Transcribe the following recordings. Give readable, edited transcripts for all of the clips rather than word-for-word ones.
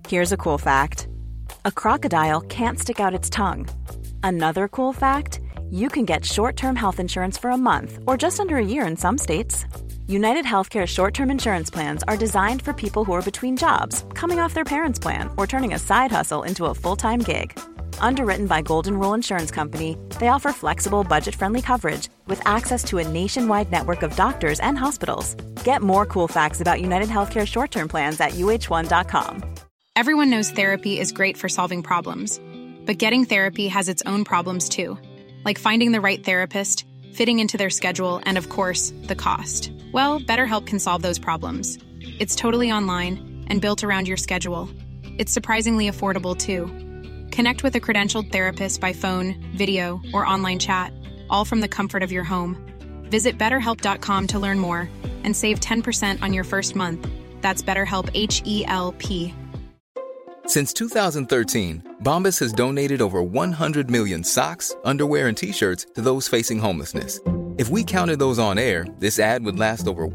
Here's a cool fact. A crocodile can't stick out its tongue. Another cool fact, you can get short-term health insurance for a month or just under a year in some states. United Healthcare short-term insurance plans are designed for people who are between jobs, coming off their parents' plan, or turning a side hustle into a full-time gig. Underwritten by Golden Rule Insurance Company, they offer flexible, budget-friendly coverage with access to a nationwide network of doctors and hospitals. Get more cool facts about United Healthcare short-term plans at uh1.com. Everyone knows therapy is great for solving problems, but getting therapy has its own problems too, like finding the right therapist, fitting into their schedule, and of course, the cost. Well, BetterHelp can solve those problems. It's totally online and built around your schedule. It's surprisingly affordable too. Connect with a credentialed therapist by phone, video, or online chat, all from the comfort of your home. Visit BetterHelp.com to learn more and save 10% on your first month. That's BetterHelp, H-E-L-P. Since 2013, Bombas has donated over 100 million socks, underwear, and T-shirts to those facing homelessness. If we counted those on air, this ad would last over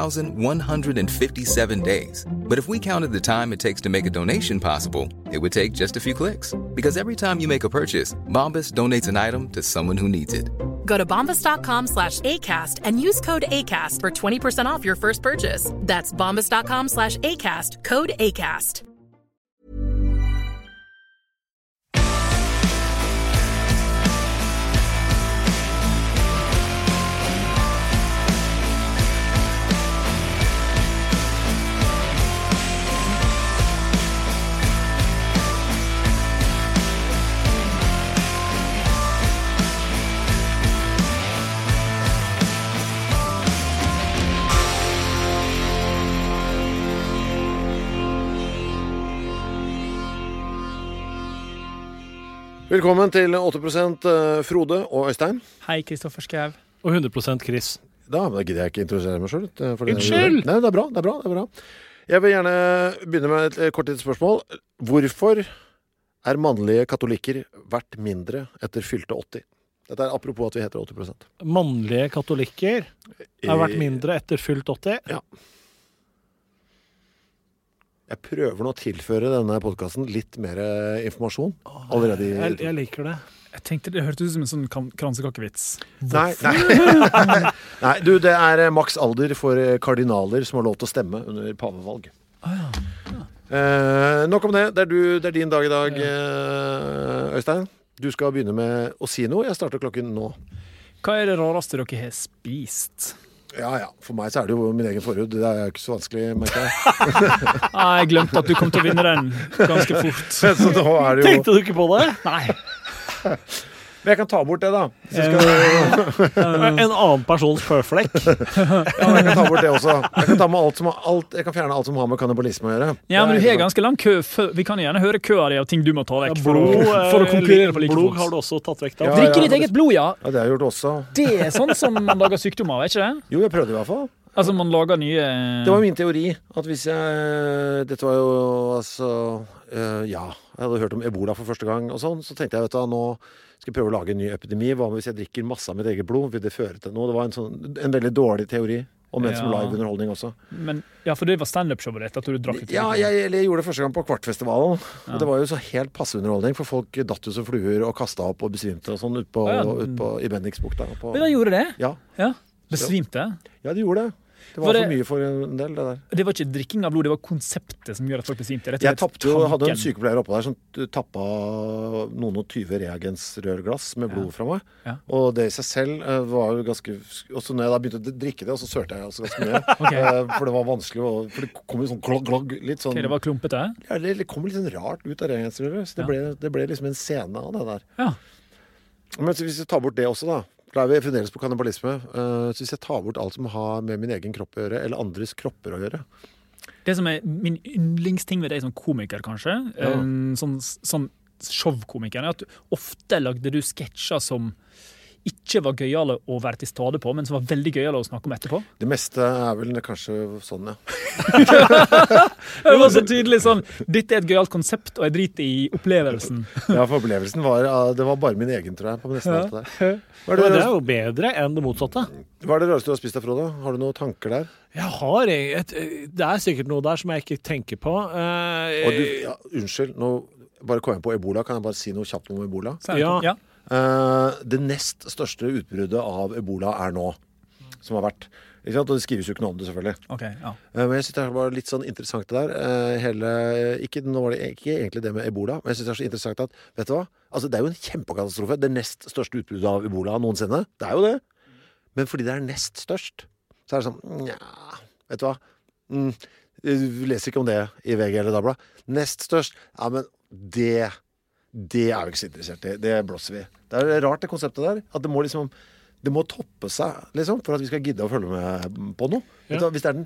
1,157 days. But if we counted the time it takes to make a donation possible, it would take just a few clicks. Because every time you make a purchase, Bombas donates an item to someone who needs it. Go to bombas.com/ACAST and use code ACAST for 20% off your first purchase. That's bombas.com/ACAST, code ACAST. Velkommen til 8% Frode og Øystein. Hei, Kristoffer Skau. Og 100% Chris. Da gidder jeg ikke introdusere meg selv. Unnskyld! Nei, det er bra. Jeg vil gjerne begynne med et kort litt spørsmål. Hvorfor er mannlige katolikker vært mindre etter fylte 80? Dette er apropos at vi heter 80%. Mannlige katolikker har vært mindre etter fylt 80? Ja. Jeg prøver nå å tilføre denne podcasten litt mer informasjon allerede Jeg liker det. Jeg tenkte det hørtes ut som en sånn kransekakevits. Nei, du, det er maks alder for kardinaler som har lov til å stemme under pavevalg. Nok om det. Det er din dag i dag, Øystein. Du skal begynne med å si noe. Jeg starter klokken nå. Hva er det rareste dere har spist? Ja. For meg så er det jo min egen forhud. Det er jo ikke så vanskelig, merker jeg. Jeg glemte at du kom til å vinne den ganske fort. Så nå er det jo... Tenkte du ikke på det? Nei. Men jeg kan ta bort det, da. En annen persons føflekk. Ja, men jeg kan ta bort det også. Jeg kan fjerne alt som har med kannibalisme å gjøre. Ja, men du har ganske lang kø. Vi kan gjerne høre køa di av ting du må ta vekk for å konkurrere på like blod fot. har du også tatt vekk da. Drikke ditt eget blod, ja. Ja, det har jeg gjort også. Det er sånn som man lager sykdommer, vet ikke det? Jo, jeg prøvde i hvert fall. Altså, man lager nye... Det var min teori, at hvis dette var jo, jeg hadde hørt om Ebola for første gang, og sånn, så tenkte jeg, vet du, nå skal jeg prøve å lage en ny epidemi. Hva med hvis jeg drikker masse av mitt eget blod? Vil det føre til noe? Det var en veldig dårlig teori, og ment som live-underholdning også. Men, ja, for det var stand-up-showet ditt, at du drakk litt. Ja, jeg gjorde det første gang på Kvartfestivalen, og det var jo så helt passe underholdning, for folk datt jo som fluer og kastet opp og besvimte og sånn ut i Bendiksbukta. Men de gjorde det? Ja. Besvimte? Ja, de gjorde det. Det var for mye for en del, det der. Det var ikke drikking av blod, det var konseptet som gjør at folk besvimte. Jeg hadde en sykepleier oppe der som tappet noen og 20 reagensrørglass med blod fra meg. Ja. Og det i seg selv var jo ganske... Og så når jeg da begynte å drikke det, så sørte jeg også ganske mye. For det var vanskelig, for det kom jo sånn glogg, litt sånn... Det var klumpete? Ja, det kom litt sånn rart ut av reagensrøret. Så det ble liksom en scene av det der. Ja. Men hvis vi tar bort det også da, da er vi fremdeles på kannibalisme. Så hvis jeg tar bort alt som har med min egen kropp å gjøre, eller andres kropper å gjøre. Det som er min yndlingsting ved deg som komiker, kanskje, sånn showkomiker, er at ofte lagde du sketsjer som ikke var gøyale å være til stede på, men som var veldig gøyale å snakke om etterpå? Det meste vel kanskje sånn, ja. Det var så tydelig sånn, dette et gøyalt konsept, og jeg driter i opplevelsen. Ja, for opplevelsen det var bare min egen, tror jeg, på nesten alt det der. Det er jo bedre enn det motsatte. Hva det rareste du har spist der, Frode? Har du noen tanker der? Det sikkert noe der som jeg ikke tenker på. Unnskyld, nå bare kom jeg på Ebola. Kan jeg bare si noe kjapt om Ebola? Ja. Det nest største utbruddet av Ebola nå, som har vært. Ikke sant? Og det skrives jo ikke noe om det, selvfølgelig. Okay, ja. Men jeg synes det var litt sånn interessant det der. Nå var det ikke egentlig det med Ebola, men jeg synes det er så interessant at, vet du hva? Altså, det er jo en kjempekatastrofe. Det nest største utbruddet av Ebola noensinne. Det er jo det. Men fordi det er nest størst, så det sånn, vet du hva? Vi leser ikke om det i VG eller Dagbladet. Nest størst, ja, men det er vi ikke så interessert i. Det blåser vi. Det er rart det konseptet der, at det må toppe seg, liksom, for at vi skal gidde å følge med på noe. Ja. Hvis det er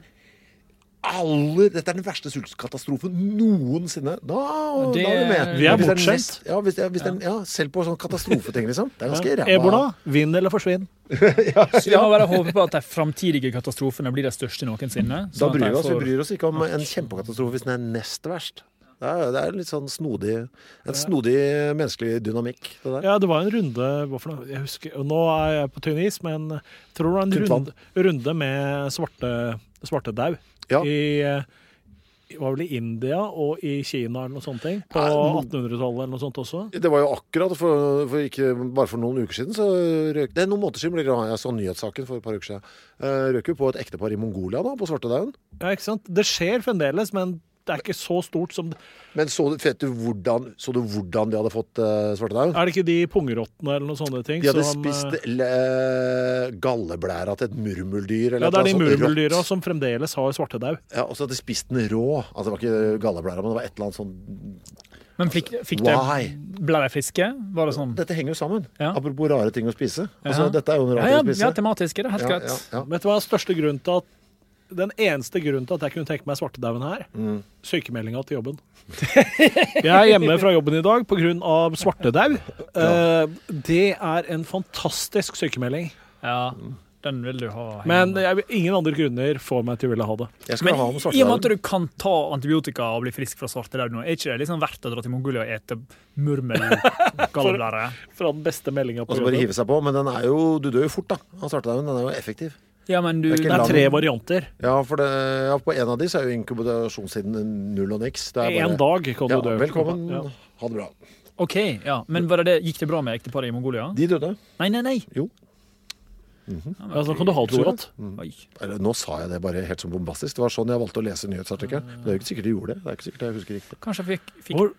dette er den verste sultkatastrofen noensinne, da er vi med. Vi er bortskjemt. Selv på sånn katastrofeting, liksom. Det er ganske ræva. Ebola, vinn eller forsvinn. Så vi må bare håpe på at de framtidige katastrofene blir de største noensinne. Da bryr vi bryr oss ikke om en kjempekatastrofe hvis den er nest verst. Det er litt sånn snodig menneskelig dynamikk, det der. Ja, det var en runde, jeg husker, og nå er jeg på tynn is, men jeg tror det var en runde med svartedau. Ja. Var vel i India og i Kina eller noe sånt på 1800-tallet eller noe sånt også. Det var jo akkurat for ikke bare for noen uker siden så røk det noen måneder siden jeg så nyhetssaken for et par uker siden. Røk jo på et ektepar i Mongolia da, på svartedauen. Ja, ikke sant? Det skjer fremdeles, men det er ikke så stort som... Men så du hvordan de hadde fått svartedauden? Er det ikke de pungerottene eller noen sånne ting? De hadde spist galleblæra til et murmeldyr. Ja, det er de murmeldyra som fremdeles har svartedau. Ja, og så hadde de spist den rå. Altså det var ikke galleblæra, men det var et eller annet sånn... Men ble de friske? Var det sånn? Dette henger jo sammen. Ja. Apropos rare ting å spise. Altså, dette er jo en rar ting å spise. Ja, tematisk er det helt greit. Ja. Vet du hva største grunnen til at den eneste grunnen til at jeg kunne tenke meg svartedauden her, sykemeldinga til jobben. Jeg er hjemme fra jobben i dag på grunn av svartedau. Det er en fantastisk sykemelding. Ja, den vil du ha. Men ingen andre grunner får meg til å ville ha det. Men i og med at du kan ta antibiotika og bli frisk fra svartedaud nå, er ikke det liksom verdt å dra til Mongolia og ete murmel-galleblære? Fra den beste meldinga på jobben. Og så bare hive seg på, men du dør jo fort da, av svartedauden. Den er jo effektiv. Ja, men det er 3 varianter. Ja, på en av de så er jo inkubasjonstiden 0 og niks. Det er en dag kan du dø. Velkommen, ha det bra. Ok, ja, men gikk det bra med ekteparet i Mongolia? De døde. Nei. Jo. Så kan du ha det så godt. Nå sa jeg det bare helt som bombastisk. Det var sånn jeg valgte å lese nyhetsartikkelen. Det er jo ikke sikkert de gjorde det. Det er ikke sikkert jeg husker riktig. Kanskje jeg fikk...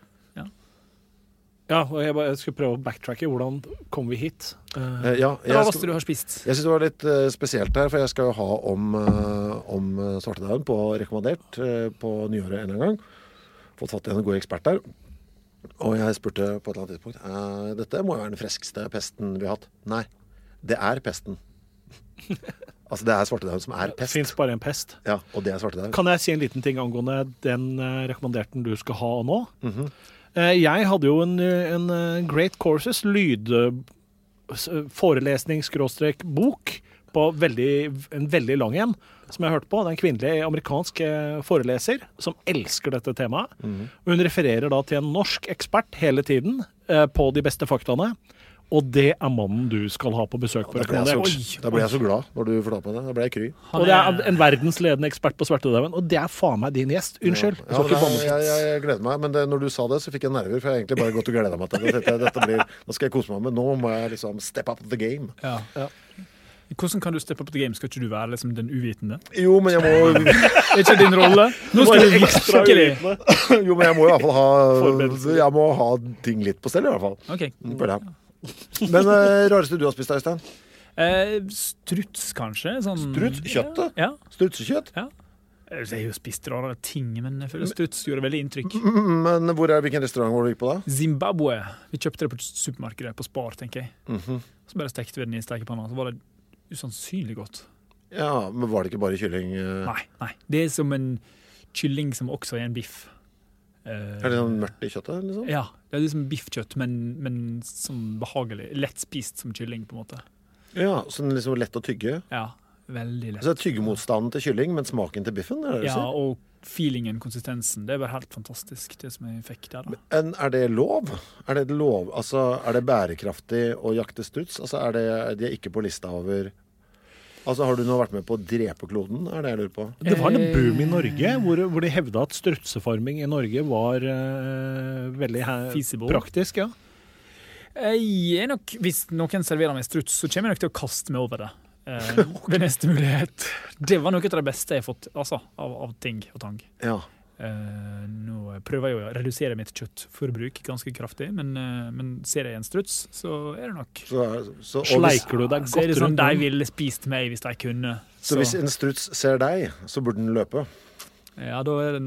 Ja, og jeg skal prøve å backtracke. Hvordan kom vi hit? Hva var det du har spist? Jeg synes det var litt spesielt her, for jeg skal jo ha om svartedauden på rekommandert på nyåret en gang. Fått fatt i en god ekspert der. Og jeg spurte på et eller annet tidspunkt, dette må jo være den friskeste pesten vi har hatt. Nei, det er pesten. Altså det er svartedauden som er pest. Det finnes bare en pest. Ja, og det er svartedauden. Kan jeg si en liten ting angående den rekommanderten du skal ha nå? Jeg hadde jo en Great Courses forelesning-bok på en veldig lang en, som jeg hørte på. Det er en kvinnelig amerikansk foreleser som elsker dette temaet. Og hun refererer da til en norsk ekspert hele tiden på de beste faktaene. Og det er mannen du skal ha på besøk på rekommandert. Da ble jeg så glad når du fortalte meg det. Da ble jeg kry. Og det er en verdensledende ekspert på svartedauden, og det er faen meg din gjest. Unnskyld. Jeg gleder meg, men når du sa det, så fikk jeg nerver, for jeg har egentlig bare gått og gledet meg til det. Nå skal jeg kose meg, men nå må jeg liksom step up the game. Ja. Hvordan kan du steppe opp the game? Skal ikke du være liksom den uvitende? Jo, men jeg må... Er ikke din rolle? Nå skal du virkelig... Jo, men jeg må i hvert fall jeg må ha ting litt på stell i hvert fall. Ok. Men rareste du har spist, Øystein? Struts, kanskje. Sånn... Struts? Kjøttet? Ja. Strutsekjøtt? Ja. Jeg har jo spist rare ting, men jeg føler struts gjorde veldig inntrykk. Men hvilken restaurant var du gikk på da? Zimbabwe. Vi kjøpte det på supermarkedet, på Spar, tenker jeg. Så bare stekte vi den i stekepanna, så var det usannsynlig godt. Ja, men var det ikke bare kylling? Nei. Det er som en kylling som også er en biff. Er det sånn mørkt i kjøttet, liksom? Ja, det er liksom biffkjøtt, men sånn behagelig. Lett spist som kylling, på en måte. Ja, sånn liksom lett å tygge. Ja, veldig lett. Så det er tyggemotstanden til kylling, men smaken til biffen? Er det det du Ja, sier? og feelingen, konsistensen. Det er bare helt fantastisk, det som jeg fikk der. da. Men er det lov? Er det lov? Altså, er det bærekraftig å jakte struts? Altså, de er ikke på lista over... Altså, har du nå vært med på å drepe kloden? Er det jeg lurer på? Det var en boom i Norge hvor de hevda at strutsefarming i Norge var veldig Feasible. praktisk. Ja. Jeg er nok, hvis noen serverer meg struts, så kommer jeg nok til å kaste meg over det. Ved neste mulighet. Det var noe av det beste jeg har fått av ting og tang. Ja. Nå prøver jeg å redusere mitt kjøttforbruk ganske kraftig, men ser jeg en struts, så er det nok Så Sleiker du deg så er det godt sånn rundt de den? ville spist meg hvis de kunne. Så hvis en struts ser deg, så burde den løpe? Ja, da er det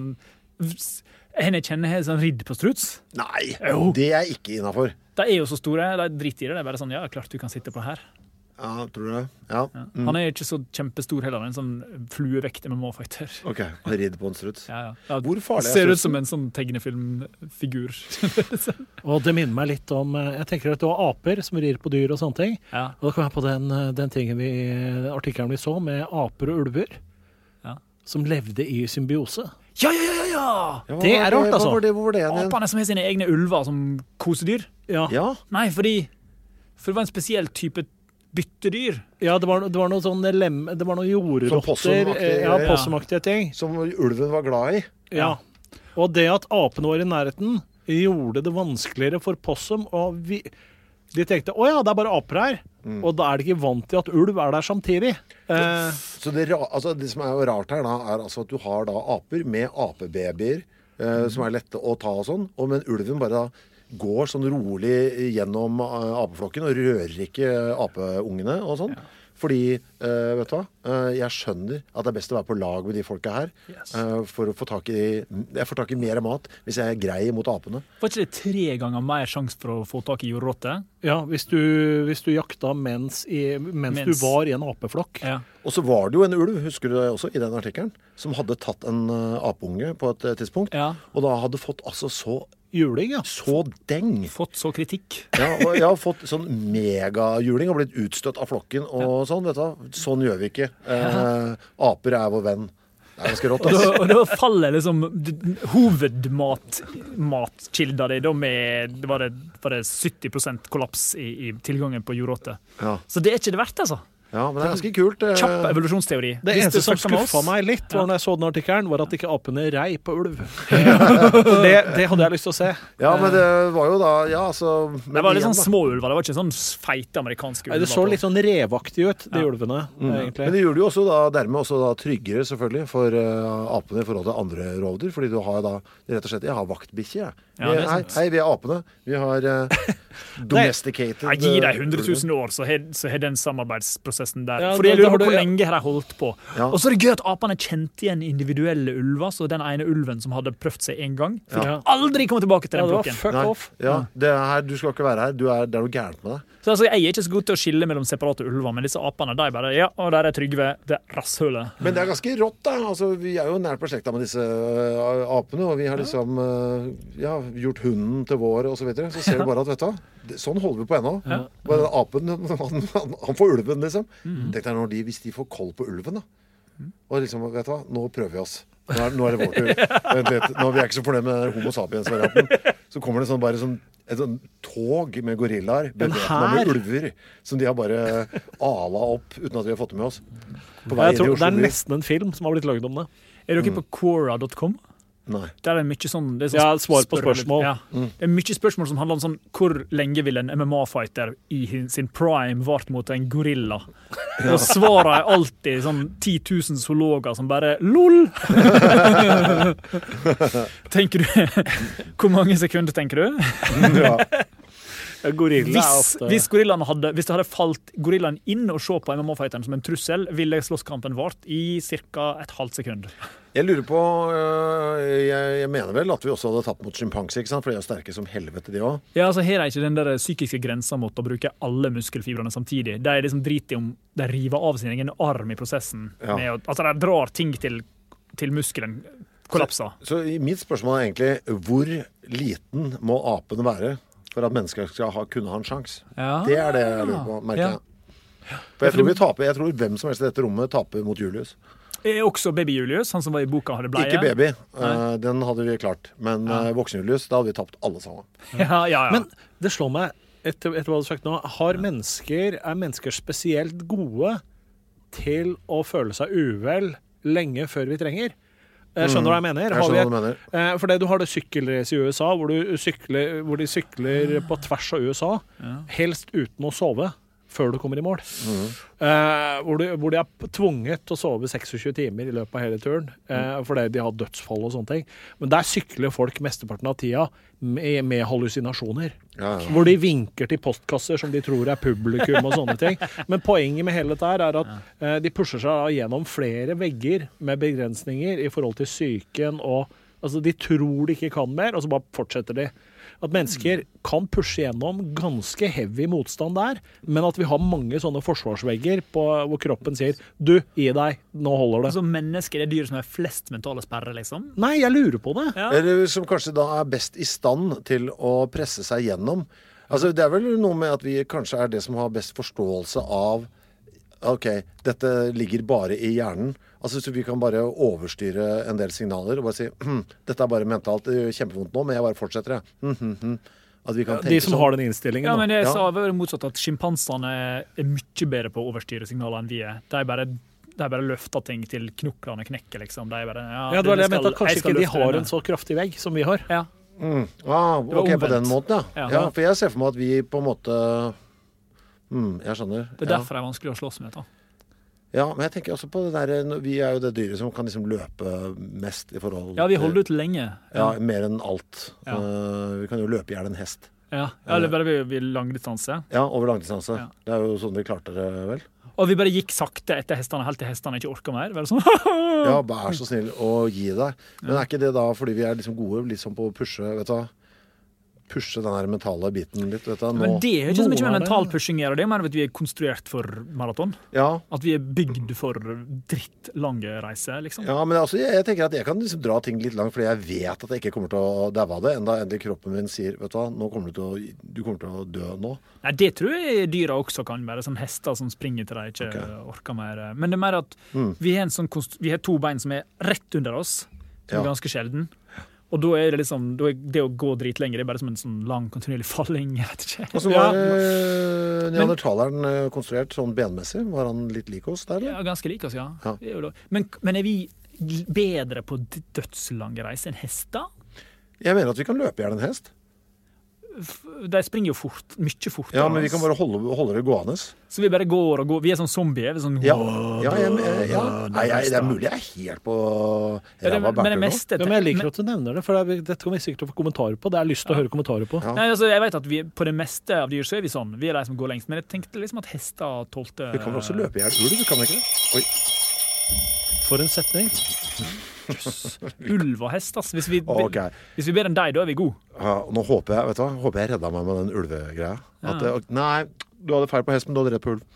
en jeg kjenner har sånn ridd på struts. Nei, Jo. det er ikke innenfor. De er jo så store, de driter i det. Det er bare sånn, ja, klart du kan sitte på her. Ja, tror du det? Ja. Ja. Han er ikke så kjempestor heller, en sånn fluevekt MMA-fighter. Ok, han ridd på en struts. Ja, ja. Hvor farlig er Ser ut strutsen? som en sånn tegnefilmfigur. Og det minner meg litt om Jeg tenker at det var aper som rir på dyr og sånne ting. Ja. Og da kom jeg på den tingen artikkelen vi så, med aper og ulver. Ja. Som levde i symbiose. Ja! Ja, hva Det var er rart, altså. Hvor var det igjen? Apene som har sine egne ulver som kosedyr. Ja, Ja, Nei, for det var en spesiell type byttedyr. ja det var noe sånn det var noe jordrotter. Sånn possum-aktige Ja, greier. possumaktige ting. som ulven var glad i. Ja. Og det at apene var i nærheten, gjorde det vanskeligere for possum. Og de tenkte å ja, det er bare aper her. Og da er de ikke vant til at ulv er der samtidig. Så det som er jo rart her, da, er altså at du har da aper med apebabyer som er lette å ta og sånn, men ulven bare da går sånn rolig gjennom apeflokken og rører ikke apeungene og sånn. Fordi, vet du hva, jeg skjønner at det er best å være på lag med de folka her for å få tak i jeg får tak i mer mat hvis jeg er grei mot apene. Var ikke det 3 ganger mer sjanse for å få tak i jordrotte? Ja, hvis du jakta mens du var i en apeflokk. Ja. Og så var det jo en ulv, husker du det også, i den artikkelen, som hadde tatt en apeunge på et tidspunkt, Ja. og da hadde fått altså så Juling, ja. deng. Fått så kritikk. Ja, og jeg har fått sånn megajuling og blitt utstøtt av flokken og sånn, vet du hva. Sånn gjør vi ikke. Aper er vår venn. Det er ganske rått, altså. Og da faller liksom hovedmatkilda di da med var det 70% kollaps i tilgangen på jordrotte. Ja. Så det er ikke det verdt, altså. Ja, men det er ganske kult. Kjapp evolusjonsteori. Det Hvis eneste du som snakker med oss- skuffa meg litt når jeg så den artikkelen, var at ikke apene rei på ulv. det hadde jeg lyst til å se. Ja, men det var jo da ja, altså, men Det var litt igjen, sånn da. små ulver. Det var ikke sånn feite amerikanske ulver. Nei, det så litt sånn revaktig ut, de Ja. ulvene, Men egentlig. det gjorde det jo også da, dermed også da tryggere selvfølgelig for apene i forhold til andre rovdyr, fordi du har da rett og slett, jeg har vaktbikkje, jeg. Ja, det er Hei, sant. hei, vi er apene. Vi har domesticated Jeg gir deg 100 000 år, så har den samarbeidsprosessen der. Ja, Fordi jeg da lurer har på hvor du- lenge har de holdt på. Ja. Og så er det gøy at apene kjente igjen individuelle ulver, så den ene ulven som hadde prøvd seg en gang, fikk Ja. aldri komme tilbake til Ja, den det var flokken. fuck Nei, off. ja, det er her, du skal ikke være her. Det er noe gærent med deg. Så altså, jeg er ikke så god til å skille mellom separate ulver, men disse apene, de bare ja, og der er Trygve, det rasshølet. Men det er ganske rått, da. Altså, vi er jo nært på slekta med disse apene, og vi har liksom gjort hunden til vår og så videre. Så ser du bare at, vet du hva, sånn holder vi på ennå. Bare apen, han får ulven, liksom. Tenk deg hvis de får koll på ulven, da. Og liksom, vet du hva, nå prøver vi oss. Nå er det vår tur. Vent litt, nå er vi ikke så fornøyd med den homo sapiens-varianten. Så kommer det et sånn tog med gorillaer, bevæpna med ulver, som de har bare ala opp uten at vi har fått det med oss. På vei Jeg inn i tror Det Oslo er by. nesten en film som har blitt lagd om det. Er dere på Quora.com? Nei. Der er det mye sånn, det er Ja, svar på spørsmål. Ja. Det er mye spørsmål som handler om sånn hvor lenge vil en MMA-fighter i sin prime vart mot en gorilla? Og svaret er alltid sånn 10 000 zoologer som bare LOL! Tenker du Hvor mange sekunder tenker du? Ja. Gorilla er ofte Hvis det hadde falt gorillaen inn og se på MMA-fighteren som en trussel, ville slåsskampen vart i ca. et halvt sekund. Jeg lurer på jeg mener vel at vi også hadde tatt mot sjimpanse, ikke sant? For de er jo sterke som helvete, de òg. Ja, altså Her er ikke den der psykiske grensa mot å bruke alle muskelfibrene samtidig. De er liksom driter i om de river av sin egen arm i prosessen. Ja. Med å, altså De drar ting til muskelen kollapser. Så mitt spørsmål er egentlig, hvor liten må apen være for at mennesker skal kunne ha en sjanse? Ja. Det er det jeg lurer på, merker jeg. For jeg tror vi taper, jeg tror hvem som helst i dette rommet taper mot Julius. Også baby Julius, han som var i boka hadde bleie. Ikke baby, den hadde vi klart. Men voksen Julius, da hadde vi tapt alle sammen. Ja. Men det slår meg, etter hva du har sagt nå, er mennesker spesielt gode til å føle seg uvel lenge før vi trenger? Jeg skjønner hva jeg mener. Jeg skjønner hva du mener. Fordi du har det sykkelrace i USA, hvor de sykler på tvers av USA, helst uten å sove før du kommer i mål. Hvor de er tvunget til å sove 26 timer i løpet av hele turen, fordi de har dødsfall og sånne ting. Men der sykler folk mesteparten av tida med hallusinasjoner. Ja. Hvor de vinker til postkasser som de tror er publikum og sånne ting. Men poenget med hele dette er at de pusher seg gjennom flere vegger med begrensninger i forhold til psyken, og altså de tror de ikke kan mer, og så bare fortsetter de. At mennesker kan pushe gjennom ganske heavy motstand der, men at vi har mange sånne forsvarsvegger hvor kroppen sier, du, gi deg, nå holder det. Så mennesker er dyr som har flest mentale sperrer, liksom? Nei, jeg lurer på det. Ja. Eller som kanskje da er best i stand til å presse seg gjennom. Altså, det er vel noe med at vi kanskje er det som har best forståelse av ok, dette ligger bare i hjernen. Altså, så vi kan bare overstyre en del signaler og bare si, dette er bare mentalt kjempevondt nå, men jeg bare fortsetter, At vi kan tenke de som har den innstillingen. Ja, men jeg sa det motsatt at sjimpansene er mye bedre på å overstyre signaler enn vi er. De bare løfter ting til knoklene knekker, liksom. De bare, det var det jeg mente, at kanskje ikke de har en så kraftig vegg som vi har. Ja. Ok, på den måten, ja. For jeg ser for meg at vi på en måte... jeg skjønner. Det er derfor det er vanskelig å slåss med, da. Ja, men jeg tenker også på det der, vi er jo det dyret som kan liksom løpe mest i forhold. Ja, vi holder ut lenge. Ja, mer enn alt. Ja. Vi kan jo løpe i hjel en hest. Ja, eller bare vi langdistanse. Ja, over langdistanse. Ja. Det er jo sånn vi klarte det, vel? Og vi bare gikk sakte etter hestene, helt til hestene ikke orket mer. Sånn. Ja, vær så snill å gi deg. Men er ikke det da fordi vi er liksom gode liksom på å pushe, vet du? Pushe den her mentale biten litt, vet du. Men det er jo ikke så mye med mental pushing her, og det mener at vi er konstruert for maraton. Ja. At vi er bygd for drittlange reiser, liksom. Ja, men altså, jeg tenker at jeg kan liksom dra ting litt langt, fordi jeg vet at jeg ikke kommer til å daue av det, enda endelig kroppen min sier, vet du hva, du kommer til å dø nå. Nei, det tror jeg dyra også kan være, sånn hester som springer til de ikke orker mer. Men det er mer at vi har to bein som er rett under oss, som er ganske sjelden. Og da er det liksom, det å gå dritlenger, det er bare som en sånn lang, kontinuerlig falling, jeg vet ikke. Og så var neandertaleren konstruert sånn benmessig? Var han litt lik oss der, eller? Ja, ganske lik oss, ja. Men er vi bedre på dødslange reiser enn hester? Jeg mener at vi kan løpe i hjel en hest. De springer jo fort, mye fortere. Ja, men vi kan bare holde det gående. Så vi bare går og går. Vi er sånn zombier. Sånn, Nei, det er mulig jeg er helt på ræva backer nå. Men jeg liker at du nevner det, for dette kommer vi sikkert til å få kommentarer på. Det er lyst til å høre kommentarer på. Ja. Nei, altså, jeg vet at på det meste av dyr så er vi sånn. Vi er de som går lengst. Men jeg tenkte liksom at hester tålte... Vi kan vel også løpe i hjel. Tror du vi kan ikke det? Oi. For en setning. Ulv og hest, ass. Hvis vi ber enn deg, da er vi gode. Ja, og nå håper jeg redda meg med den ulvegreia. Nei, du hadde feil på hest, men du hadde rett på ulv.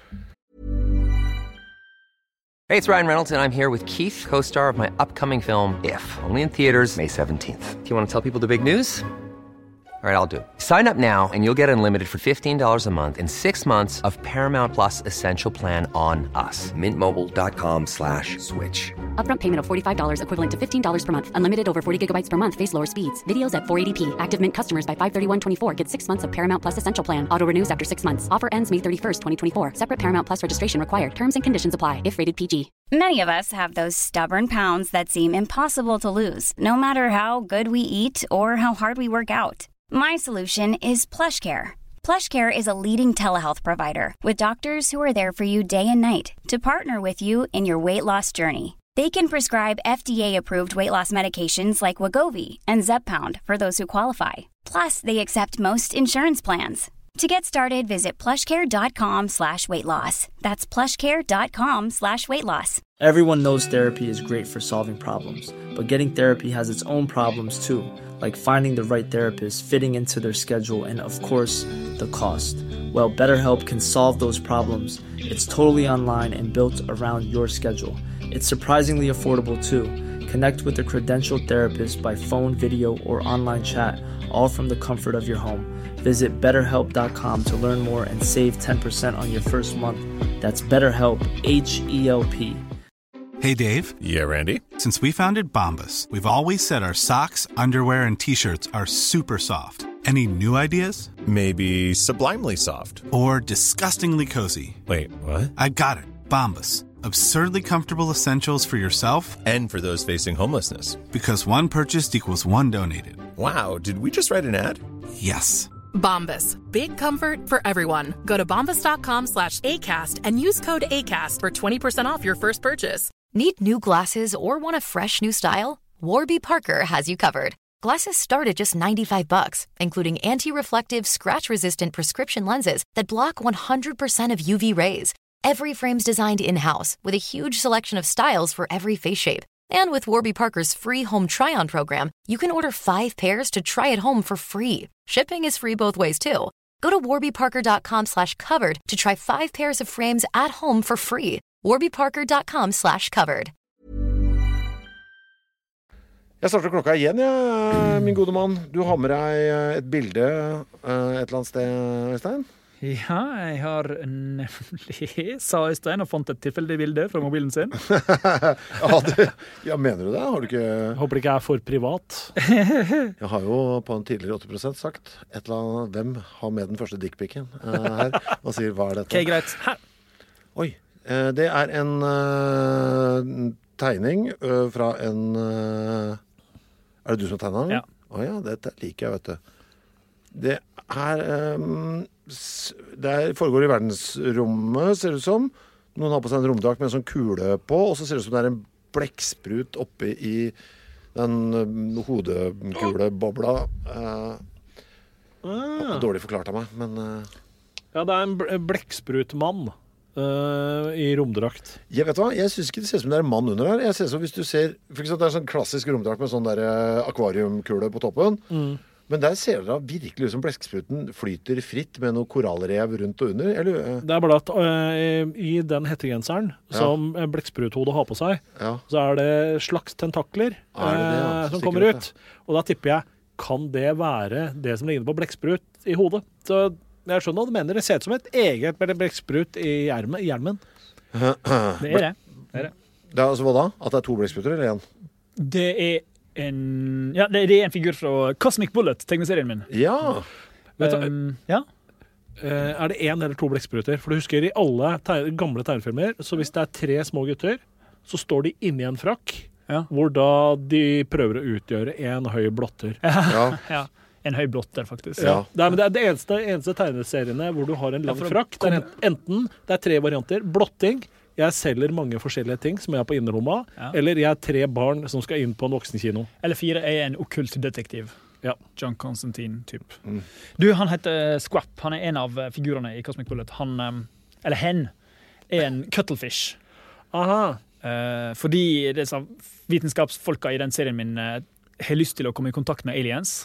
Hey, it's Ryan Reynolds, and I'm here with Keith, co-star of my upcoming film, If, only in theaters May 17th. Do you want to tell people the big news? All right, I'll do it. Sign up now and you'll get unlimited for $15 a month and 6 months of Paramount Plus Essential Plan on us. MintMobile.com/switch. Upfront payment of $45 equivalent to $15 per month. Unlimited over 40 gigabytes per month. Face lower speeds. Videos at 480p. Active Mint customers by 531.24 get 6 months of Paramount Plus Essential Plan. Auto renews after 6 months. Offer ends May 31st, 2024. Separate Paramount Plus registration required. Terms and conditions apply if rated PG. Many of us have those stubborn pounds that seem impossible to lose, no matter how good we eat or how hard we work out. My solution is PlushCare. PlushCare is a leading telehealth provider with doctors who are there for you day and night to partner with you in your weight loss journey. They can prescribe FDA-approved weight loss medications like Wegovy and Zepbound for those who qualify. Plus, they accept most insurance plans. To get started, visit plushcare.com/weightloss. That's plushcare.com/weightloss. Everyone knows therapy is great for solving problems, but getting therapy has its own problems too, like finding the right therapist, fitting into their schedule, and of course, the cost. Well, BetterHelp can solve those problems. It's totally online and built around your schedule. It's surprisingly affordable too. Connect with a credentialed therapist by phone, video, or online chat, all from the comfort of your home. Visit BetterHelp.com to learn more and save 10% on your first month. That's BetterHelp, H-E-L-P. Hey, Dave. Yeah, Randy. Since we founded Bombas, we've always said our socks, underwear, and T-shirts are super soft. Any new ideas? Maybe sublimely soft. Or disgustingly cozy. Wait, what? I got it. Bombas. Absurdly comfortable essentials for yourself and for those facing homelessness. Because one purchased equals one donated. Wow, did we just write an ad? Yes. Bombas. Big comfort for everyone. Go to bombas.com/ACAST and use code ACAST for 20% off your first purchase. Need new glasses or want a fresh new style? Warby Parker has you covered. Glasses start at just $95, including anti-reflective, scratch-resistant prescription lenses that block 100% of UV rays. Every frame's designed in-house with a huge selection of styles for every face shape. And with Warby Parker's free home try-on program, you can order 5 pairs to try at home for free. Shipping is free both ways, too. Go to warbyparker.com/covered to try 5 pairs of frames at home for free. warbyparker.com/covered. Jeg starter klokka igjen, min gode mann. Du har med deg et bilde et eller annet sted, Øystein? Ja, jeg har nemlig, sa Øystein, og fant et tilfeldig bilde fra mobilen sin. Ja, mener du det? Har du ikke... Håper det ikke er for privat. Jeg har jo på en tidligere 80% sagt et eller annet, hvem har med den første dickpicken her, og sier hva er dette? Ok, greit. Her. Oi, det er en tegning fra en... Er det du som har tegnet den? Ja. Åja, dette liker jeg, vet du. Det er... Det foregår i verdensrommet, ser det ut som. Noen har på seg en romdrakt med en sånn kule på, og så ser det ut som det er en blekksprut oppe i den hodekulebobla. Dårlig forklart av meg, men... Ja, det er en blekksprutmann i romdrakt. Jeg vet hva, jeg synes ikke det ser ut som det er en mann under her. Jeg ser som hvis du ser, for eksempel det er en sånn klassisk romdrakt med sånn der akvariumkule på toppen. Men der ser det virkelig ut som blekkspruten flyter fritt med noe korallrev rundt og under. Eller? Det er bare at i den hettegenseren som blekkspruthode har på seg, så er det slags tentakler som kommer ut. Og da tipper jeg, kan det være det som ligner på blekksprut i hodet? Så jeg skjønner hva du mener. Det ser ut som et eget blekksprut i hjelmen. Det er det. Det er altså hva da? At det er 2 blekkspruter eller 1? Det er det er en figur fra Cosmic Bullet, tegneserien min. Ja. Ja. Er det 1 eller 2 blekkspruter? For du husker i alle gamle tegnefilmer, så hvis det er 3 små gutter, så står de inni en frakk, hvor da de prøver å utgjøre en høy blotter. Ja. En høy blotter, faktisk. Ja. Det er det eneste tegneseriene hvor du har en lang frakk. Det er enten det er 3 varianter. Blotting. Jeg selger mange forskjellige ting som jeg er på innerlomma, eller jeg er 3 barn som skal inn på en voksenkino. Eller 4 er en okkult detektiv. Ja. John Constantine, typ. Du, han heter Squap. Han er en av figurene i Cosmic Bullet. Han, eller hen, er en cuttlefish. Aha. Fordi disse vitenskapsfolka i den serien min har lyst til å komme i kontakt med aliens,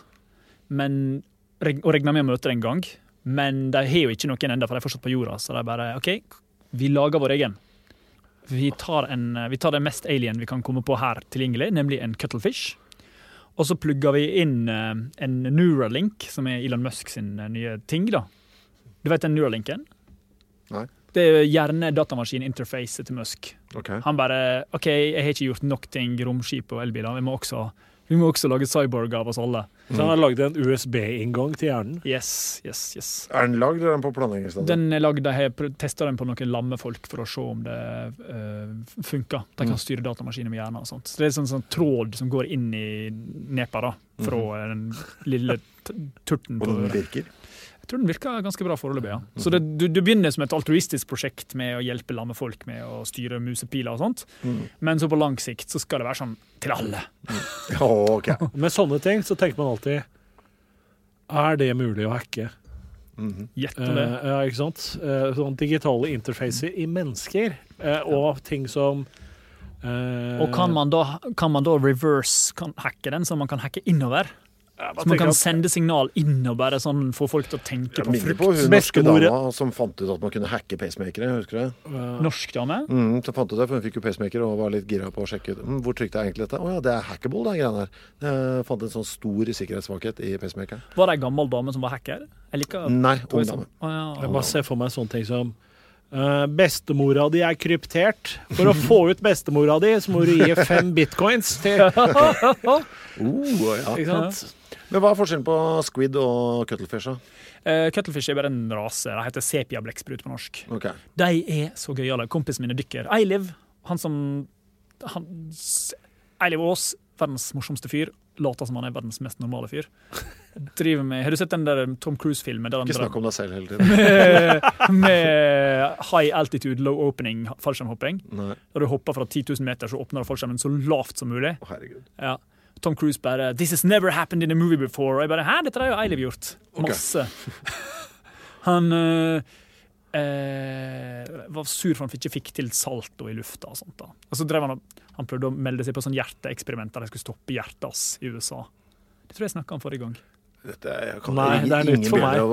og regner med å møte det en gang, men de har jo ikke noen enda, for de er fortsatt på jorda, så de bare, ok, vi lager vår egen. Vi tar det mest alien vi kan komme på her tilgjengelig, nemlig en cuttlefish. Og så plugger vi inn en Neuralink, som er Elon Musk sin nye ting, da. Du vet den Neuralinken? Nei. Det er hjerne-datamaskin-interface til Musk. Okay. Han bare, ok, jeg har ikke gjort nok ting, romskip og elbiler, vi må også lage cyborg av oss alle. Så han har laget en USB-inngang til hjernen? Yes. Er den lagd, eller er den på planleggingsstedet? Den er lagd, jeg har testet den på noen lamme folk for å se om det funker. De kan styre datamaskiner med hjernen og sånt. Så det er sånn tråd som går inn i nepa da, fra den lille turten på... Og den virker? Jeg tror den virker ganske bra foreløpig, ja. Så du begynner som et altruistisk prosjekt med å hjelpe lamme folk med å styre musepiler og sånt. Men så på lang sikt så skal det være sånn til alle. Okay. Med sånne ting så tenker man alltid, er det mulig å hacke? Gjett det. Ja, ikke sant? Sånn digitale interfacer i mennesker, og ting som... Og kan man da reverse hacke den, så man kan hacke innover? Så man kan sende signal inn og bare sånn få folk til å tenke på frukt. På hun norske dama som fant ut at man kunne hacke pacemakere, husker du det? Norsk dame? Så fant ut det, for hun fikk jo pacemaker og var litt gira på å sjekke ut. Hvor trykte jeg egentlig dette? Åja, det hackable, det greiene her. Jeg fant en sånn stor sikkerhetssvakhet i pacemakeren. Var det en gammel dame som var hacker? Nei, ung dame. Jeg bare ser for meg sånne ting som bestemora di kryptert. For å få ut bestemora di, så må du gi 5 bitcoins til. Ja. Ikke sant? Men hva forskjellen på squid og cuttlefish? Cuttlefish bare en rase. Det heter sepia-blekksprut på norsk. Okay. De så gøyale. Kompisen min dykker. Eiliv, Eiliv Aas, verdens morsomste fyr. Later som han verdens mest normale fyr. Har du sett den der Tom Cruise-filmen? Ikke snakk om deg selv hele tiden. med high altitude, low opening fallskjermhopping. Nei. Da du hopper fra 10 000 meter, så åpner fallskjermen så lavt som mulig. Herregud. Ja. Tom Cruise bare "This has never happened in a movie before." Og jeg bare "Hæ, dette har jo Eiliv gjort." Masse. Han var sur for han ikke fikk til salto i lufta og sånt da. Og så drev han prøvde å melde seg på sånn hjerteeksperiment der de skulle stoppe hjertas i USA. Det tror jeg snakket om forrige gang. Nei, det nytt for meg.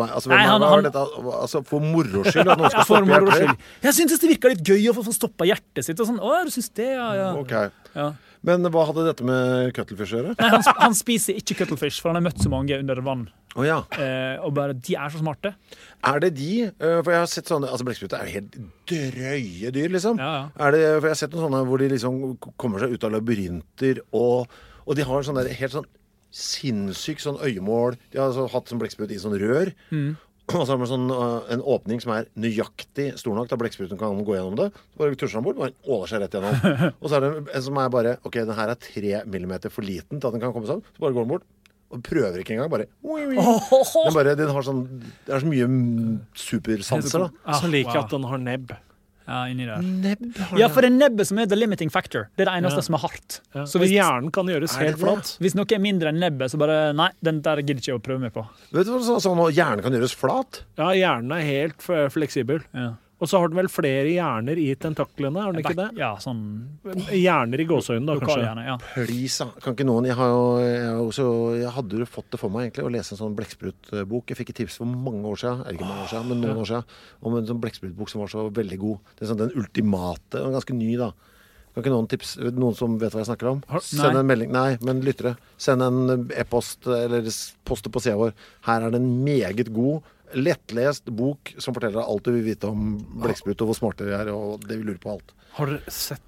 For moro skyld at noen skal stoppe hjertet. Jeg synes det virker litt gøy å få stoppet hjertet sitt og sånn. Å, du synes det, ja. Okay. Ja. Men hva hadde dette med cuttlefish å gjøre? Nei, han spiser ikke cuttlefish, for han har møtt så mange under vann. Ja. Og bare, de så smarte. Det de? For jeg har sett sånne, blekksprut jo helt drøye dyr, liksom. Ja. For jeg har sett noen sånne hvor de liksom kommer seg ut av labyrinter, og de har sånn der, helt sånn sinnssyk sånn øyemål. De har altså hatt sånn blekksprut i sånn rør. Og så har man sånn, en åpning som nøyaktig stor nok, da blekkspruten kan gå gjennom det. Så bare tusjer han bort, bare åler seg rett gjennom. Og så det en som bare, ok, den her 3 millimeter for liten til at den kan komme seg opp. Så bare går den bort. Og prøver ikke engang, bare den har sånn, det så mye supersanser da. Så liker jeg at den har nebb. Ja, inni der. Nebb? Ja, for det nebbet som the limiting factor. Det det eneste som hardt. Ja. Så hvis hjernen kan gjøres helt flat. Hvis noe mindre enn nebbet, så bare, nei, den der gidder ikke å prøve meg på. Vet du hva sånn hjernen kan gjøres flat? Ja, hjernen helt fleksibel. Ja. Og så har den vel flere hjerner i tentaklene, har den ikke det? Ja, sånn... Hjerner i gåsøyne da, kanskje. Ja. Please, kan ikke noen... Jeg hadde jo fått det for meg egentlig, å lese en sånn blekksprutbok. Jeg fikk et tips for mange år siden, ikke mange år siden, men noen år siden, om en sånn blekksprutbok som var så veldig god. Det sånn, den ultimate, og ganske ny da. Kan ikke noen tips, noen som vet hva jeg snakker om? Send en melding, nei, men lyttere. Send en e-post, eller poste på siden vår. Her det en meget god, lettlest bok som forteller deg alt du vil vite om blekksprut og hvor smarte vi og det vi lurer på alt. Har dere sett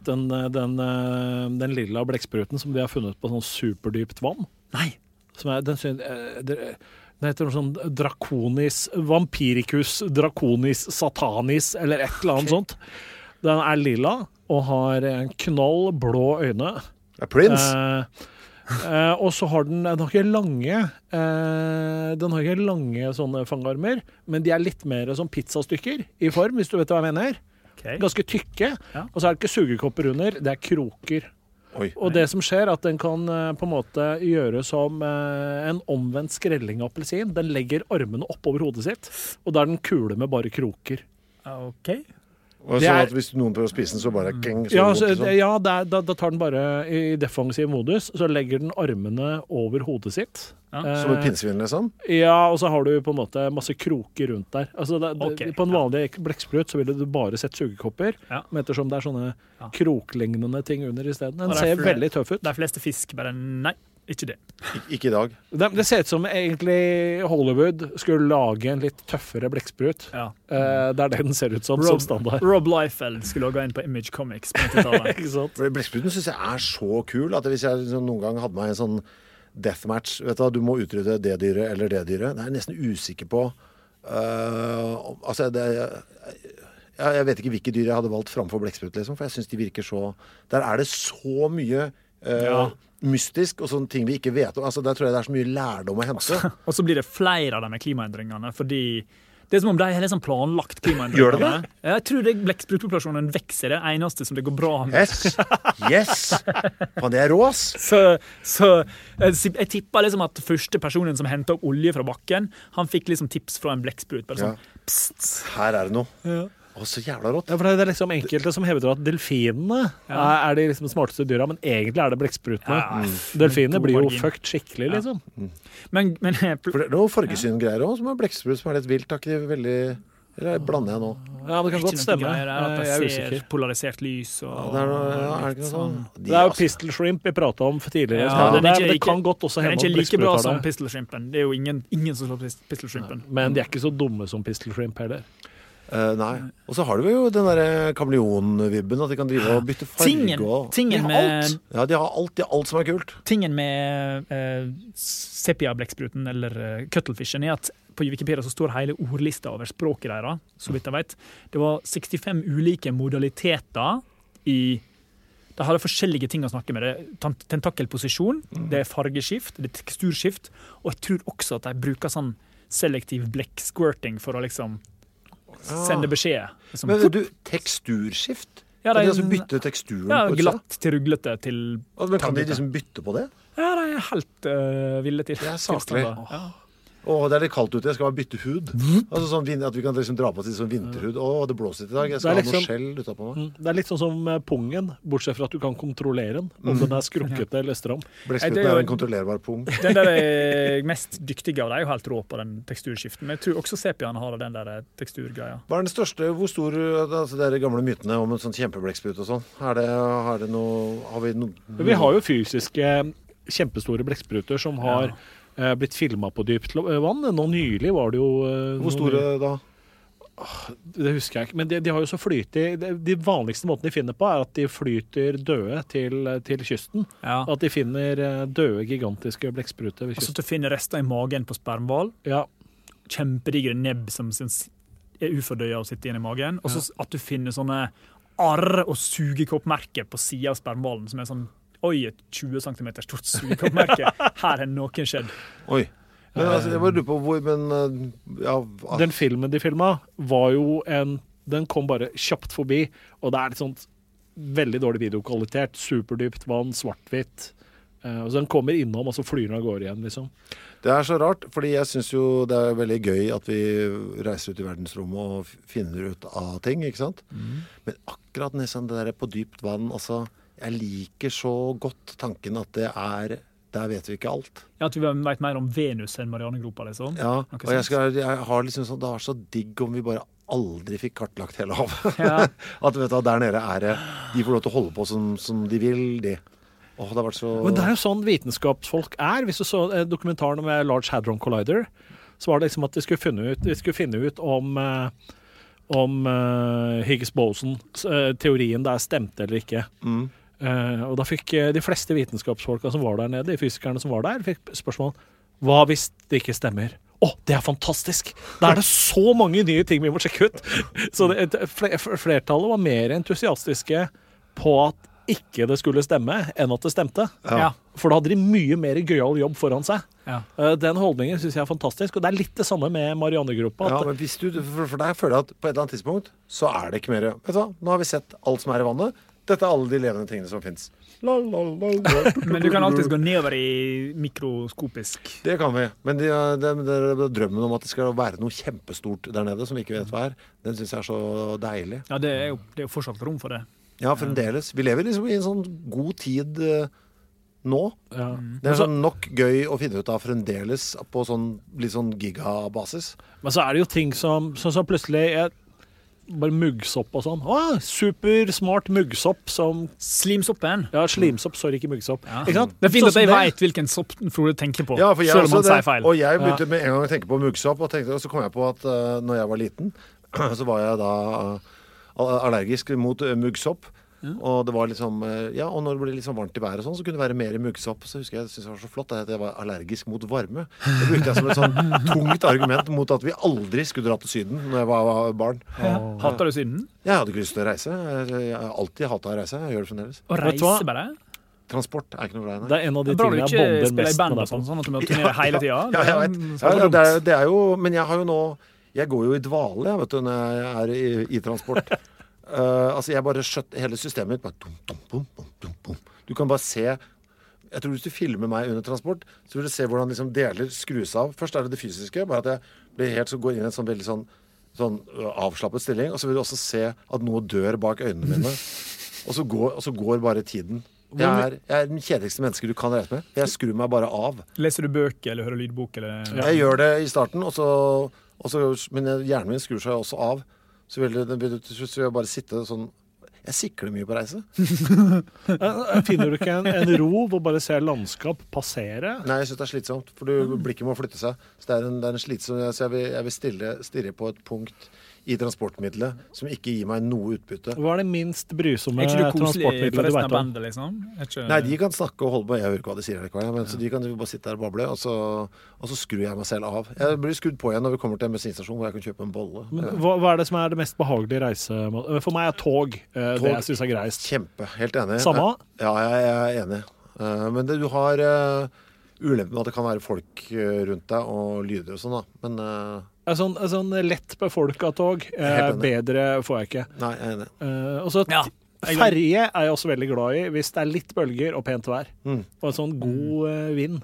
den lilla blekkspruten som de har funnet på sånn superdypt vann? Nei. Den heter noe sånn draconis, vampiricus, draconis, satanis, eller et eller annet sånt. Den lilla og har en knall blå øyne. Prince? Og så har den har ikke lange sånne fangarmer, men de litt mer som pizzastykker i form, hvis du vet hva jeg mener. Okay. Ganske tykke, og så det ikke sugekopper under, det kroker. Oi. Og det som skjer at den kan på en måte gjøre som en omvendt skrelling av appelsin. Den legger armene opp over hodet sitt, og da den kule med bare kroker. Ok. Og så at hvis noen prøver å spise den, så bare da tar den bare i defensiv modus, så legger den armene over hodet sitt. Som et pinnsvin, liksom? Ja, og så har du på en måte masse kroker rundt der. Altså, på en vanlig blekksprut så ville du bare sett sugekopper, men ettersom det sånne kroklignende ting under i stedet. Den ser veldig tøff ut. De fleste fisk bare nei. Ikke det. Ikke i dag. Det ser ut som egentlig Hollywood skulle lage en litt tøffere blekksprut. Ja. Det det den ser ut som standard. Rob Liefeld skulle lage en på Image Comics på 90-tallet. Ikke sant? Blekkspruten synes jeg så kul at hvis jeg noen gang hadde meg en sånn deathmatch, vet du, du må utrydde det dyret eller det dyret. Det jeg nesten usikker på. Jeg vet ikke hvilke dyr jeg hadde valgt framfor blekksprut, liksom, for jeg synes de virker så... Der det så mye... mystisk og sånne ting vi ikke vet om. Altså, der tror jeg det så mye lærdom å hente. Og så blir det flere av de med klimaendringene, fordi det som om de har liksom planlagt klimaendringene. Gjør det det? Jeg tror blekksprutpopulasjonen vekser, det eneste som det går bra med. Yes! Fan, det rås! Så jeg tipper liksom at første personen som hentet opp olje fra bakken, han fikk liksom tips fra en blekksprut. Bare sånn, pst. Her det noe. Ja. Så jævla rått. Ja, for det liksom enkelte som hevder at delfinene er de liksom smarteste dyra, men egentlig er det blekksprutene. Delfinene blir jo fucked skikkelig, liksom. Men for det er noe fargesyn-greier også, som er blekksprut, som er litt vilt. Ikke veldig... Eller blander jeg nå? Ja, det kan godt stemme. Jeg er ser polarisert lys. Og, det er ikke noe sånn. Det er jo pistol shrimp vi pratet om tidligere. Det kan godt også hende den er ikke like bra som pistol shrimpen. Det er jo ingen som slår pistol shrimpen. Men de er ikke så dumme som pistol shrimp heller. Nei. Og så har du jo den der kameleon-vibben, at de kan drive og bytte farge. Tingen med alt. Ja, de har alt som er kult. Tingen med sepia-blekkspruten eller cuttlefishen er at på Wikipedia så står hele ordlista over språket deres, så vidt jeg vet. Det var 65 ulike modaliteter i... De hadde forskjellige ting å snakke med. Det er tentakelposisjon, det er fargeskift, det er teksturskift, og jeg tror også at de bruker sånn selektiv blekksquirting for å liksom sende beskjed. Liksom, men du, teksturskift? Ja, de altså bytte teksturen på det? Ja, glatt til ruglete til... Men kan de liksom bytte på det? Ja, de er helt ville til. Det er saklig. Det er litt kaldt ute, jeg skal bare bytte hud. Altså sånn at vi kan liksom dra på til sånn vinterhud. Det blåser litt i dag, jeg skal ha noe skjell utapå meg. Det er litt sånn som pungen, bortsett fra at du kan kontrollere den, om den er skrukket eller stram. Blekkspruten er en kontrollerbar pung. Den der mest dyktige av deg er jo helt rå på den teksturskiften, men jeg tror også sepiaene har den der teksturgreia. Hva er den største, hvor stor, altså de gamle mytene om en sånn kjempeblekksprut og sånn? Har det noe, har vi noe? Vi har jo fysiske kjempestore blekkspruter som har blitt filmet på dypt vann. Nå nylig var det jo... Hvor store da? Det husker jeg ikke, men de har jo så flytet... De vanligste måtene de finner på er at de flyter døde til kysten. Ja. At de finner døde, gigantiske blekkspruter ved kysten. Og så finner rester i magen på spermhval. Ja. Kjempedigre nebb som er ufordøya og sitter igjen i magen. Og så at du finner sånne arr- og sugekoppmerker på siden av spermhvalen, som er sånn et 20 cm stort sugekoppmerke. Her er noen skjedd. Oi. Men altså, jeg bare lurer på hvor, men... Den filmen de filmet var jo den kom bare kjapt forbi, og det er et sånt veldig dårlig videokvalitet, superdypt vann, svart-hvitt. Og så den kommer innom, og så flyr den av gårde igjen, liksom. Det er så rart, fordi jeg synes jo det er veldig gøy at vi reiser ut i verdensrommet og finner ut av ting, ikke sant? Men akkurat nesten det der på dypt vann, altså... Jeg liker så godt tanken at der vet vi ikke alt. Ja, at vi vet mer om Venus enn Marianegropa, liksom. Ja, og jeg har liksom sånn, det var så digg om vi bare aldri fikk kartlagt hele havet. Ja. At vet du, der nede de får lov til å holde på som de vil, de. Det har vært så... Men det er jo sånn vitenskapsfolk er. Hvis du så dokumentaren med Large Hadron Collider, så var det liksom at de skulle finne ut om Higgs-boson-teorien der stemte eller ikke. Og da fikk de fleste vitenskapsfolka som var der nede, de fysikerne som var der, fikk spørsmål, hva hvis det ikke stemmer? Det er fantastisk! Da er det så mange nye ting vi må sjekke ut! Så flertallet var mer entusiastiske på at ikke det skulle stemme, enn at det stemte. Ja. For da hadde de mye mer gøyal jobb foran seg. Ja. Den holdningen synes jeg er fantastisk, og det er litt det samme med Marianegropa. Ja, men hvis for deg føler jeg at på et eller annet tidspunkt, så er det ikke mer. Vet du hva? Nå har vi sett alt som er i vannet. Dette er alle de levende tingene som finnes. Men du kan alltid gå nedover i mikroskopisk. Det kan vi. Men drømmen om at det skal være noe kjempestort der nede, som vi ikke vet hva den synes jeg er så deilig. Ja, det er jo fortsatt rom for det. Ja, fremdeles. Vi lever liksom i en sånn god tid nå. Ja. Det er sånn nok gøy å finne ut av fremdeles på litt sånn gigabasis. Men så er det jo ting som plutselig bare muggsopp og sånn. Supersmart muggsopp som... Slimsoppen. Ja, slimsopp, sorry, ikke muggsopp. Ja. Ikke sant? Det er fint at jeg vet hvilken sopp Frode tenker på, selv om han sier feil. Og jeg begynte med en gang å tenke på muggsopp, og så kom jeg på at når jeg var liten, så var jeg da allergisk mot muggsopp. Og det var liksom, og når det ble litt sånn varmt i været og sånn, så kunne det være mer muggsopp. Så husker jeg synes det var så flott at jeg var allergisk mot varme. Det brukte jeg som et sånn tungt argument mot at vi aldri skulle dra til Syden når jeg var barn. Hater du Syden? Jeg hadde ikke lyst til å reise. Jeg har alltid hatet å reise. Jeg gjør det fremdeles. Og reise bare? Transport er ikke noe glad i. Det er en av de tingene jeg bonder mest med deg på. Sånn at du må turnere hele tiden. Ja, jeg vet. Det er jo, men jeg har jo nå, jeg går jo i dvale, vet du, når jeg er i transport. Altså jeg bare skjøtt hele systemet mitt bare, du kan bare se, jeg tror hvis du filmer meg under transport, så vil du se hvordan liksom deler skrus av. Først er det fysiske, bare at jeg blir helt så går inn i en sånn veldig sånn sånn avslappet stilling, og så vil du også se at noe dør bak øynene mine. Og så går bare tiden. Jeg er den kjedeligste menneske du kan reise med. Jeg skrur meg bare av. Leser du bøker eller hører lydbok? Eller? Jeg gjør det i starten, men hjernen min skrur seg også av. Så vil jeg bare sitte sånn. Jeg sikler mye på reise. Finner du ikke en ro hvor bare ser landskap passere? Nei, jeg synes det er slitsomt, for blikket må flytte seg. Så det er en slitsom, så jeg vil stirre på et punkt i transportmiddelet som ikke gir meg noe utbytte. Hva er det minst brysomme transportmiddelet du vet om? Bandet, liksom? Nei, de kan snakke og holde på. Jeg hører ikke hva de sier, men så de kan bare sitte der og bable, og så skrur jeg meg selv av. Jeg blir skrudd på igjen når vi kommer til en bensinstasjon hvor jeg kan kjøpe en bolle. Men hva er det som er det mest behagelige reise? For meg er tog det jeg synes er greist. Kjempe, helt enig. Samme? Ja, jeg er enig. Men du har ulempen med at det kan være folk rundt deg og lyder og sånn, da. Men sånn lett befolket tog bedre får jeg ikke. Nei, jeg er enig. Og så ferje er jeg også veldig glad i hvis det er litt bølger og pent vær. Og en sånn god vind.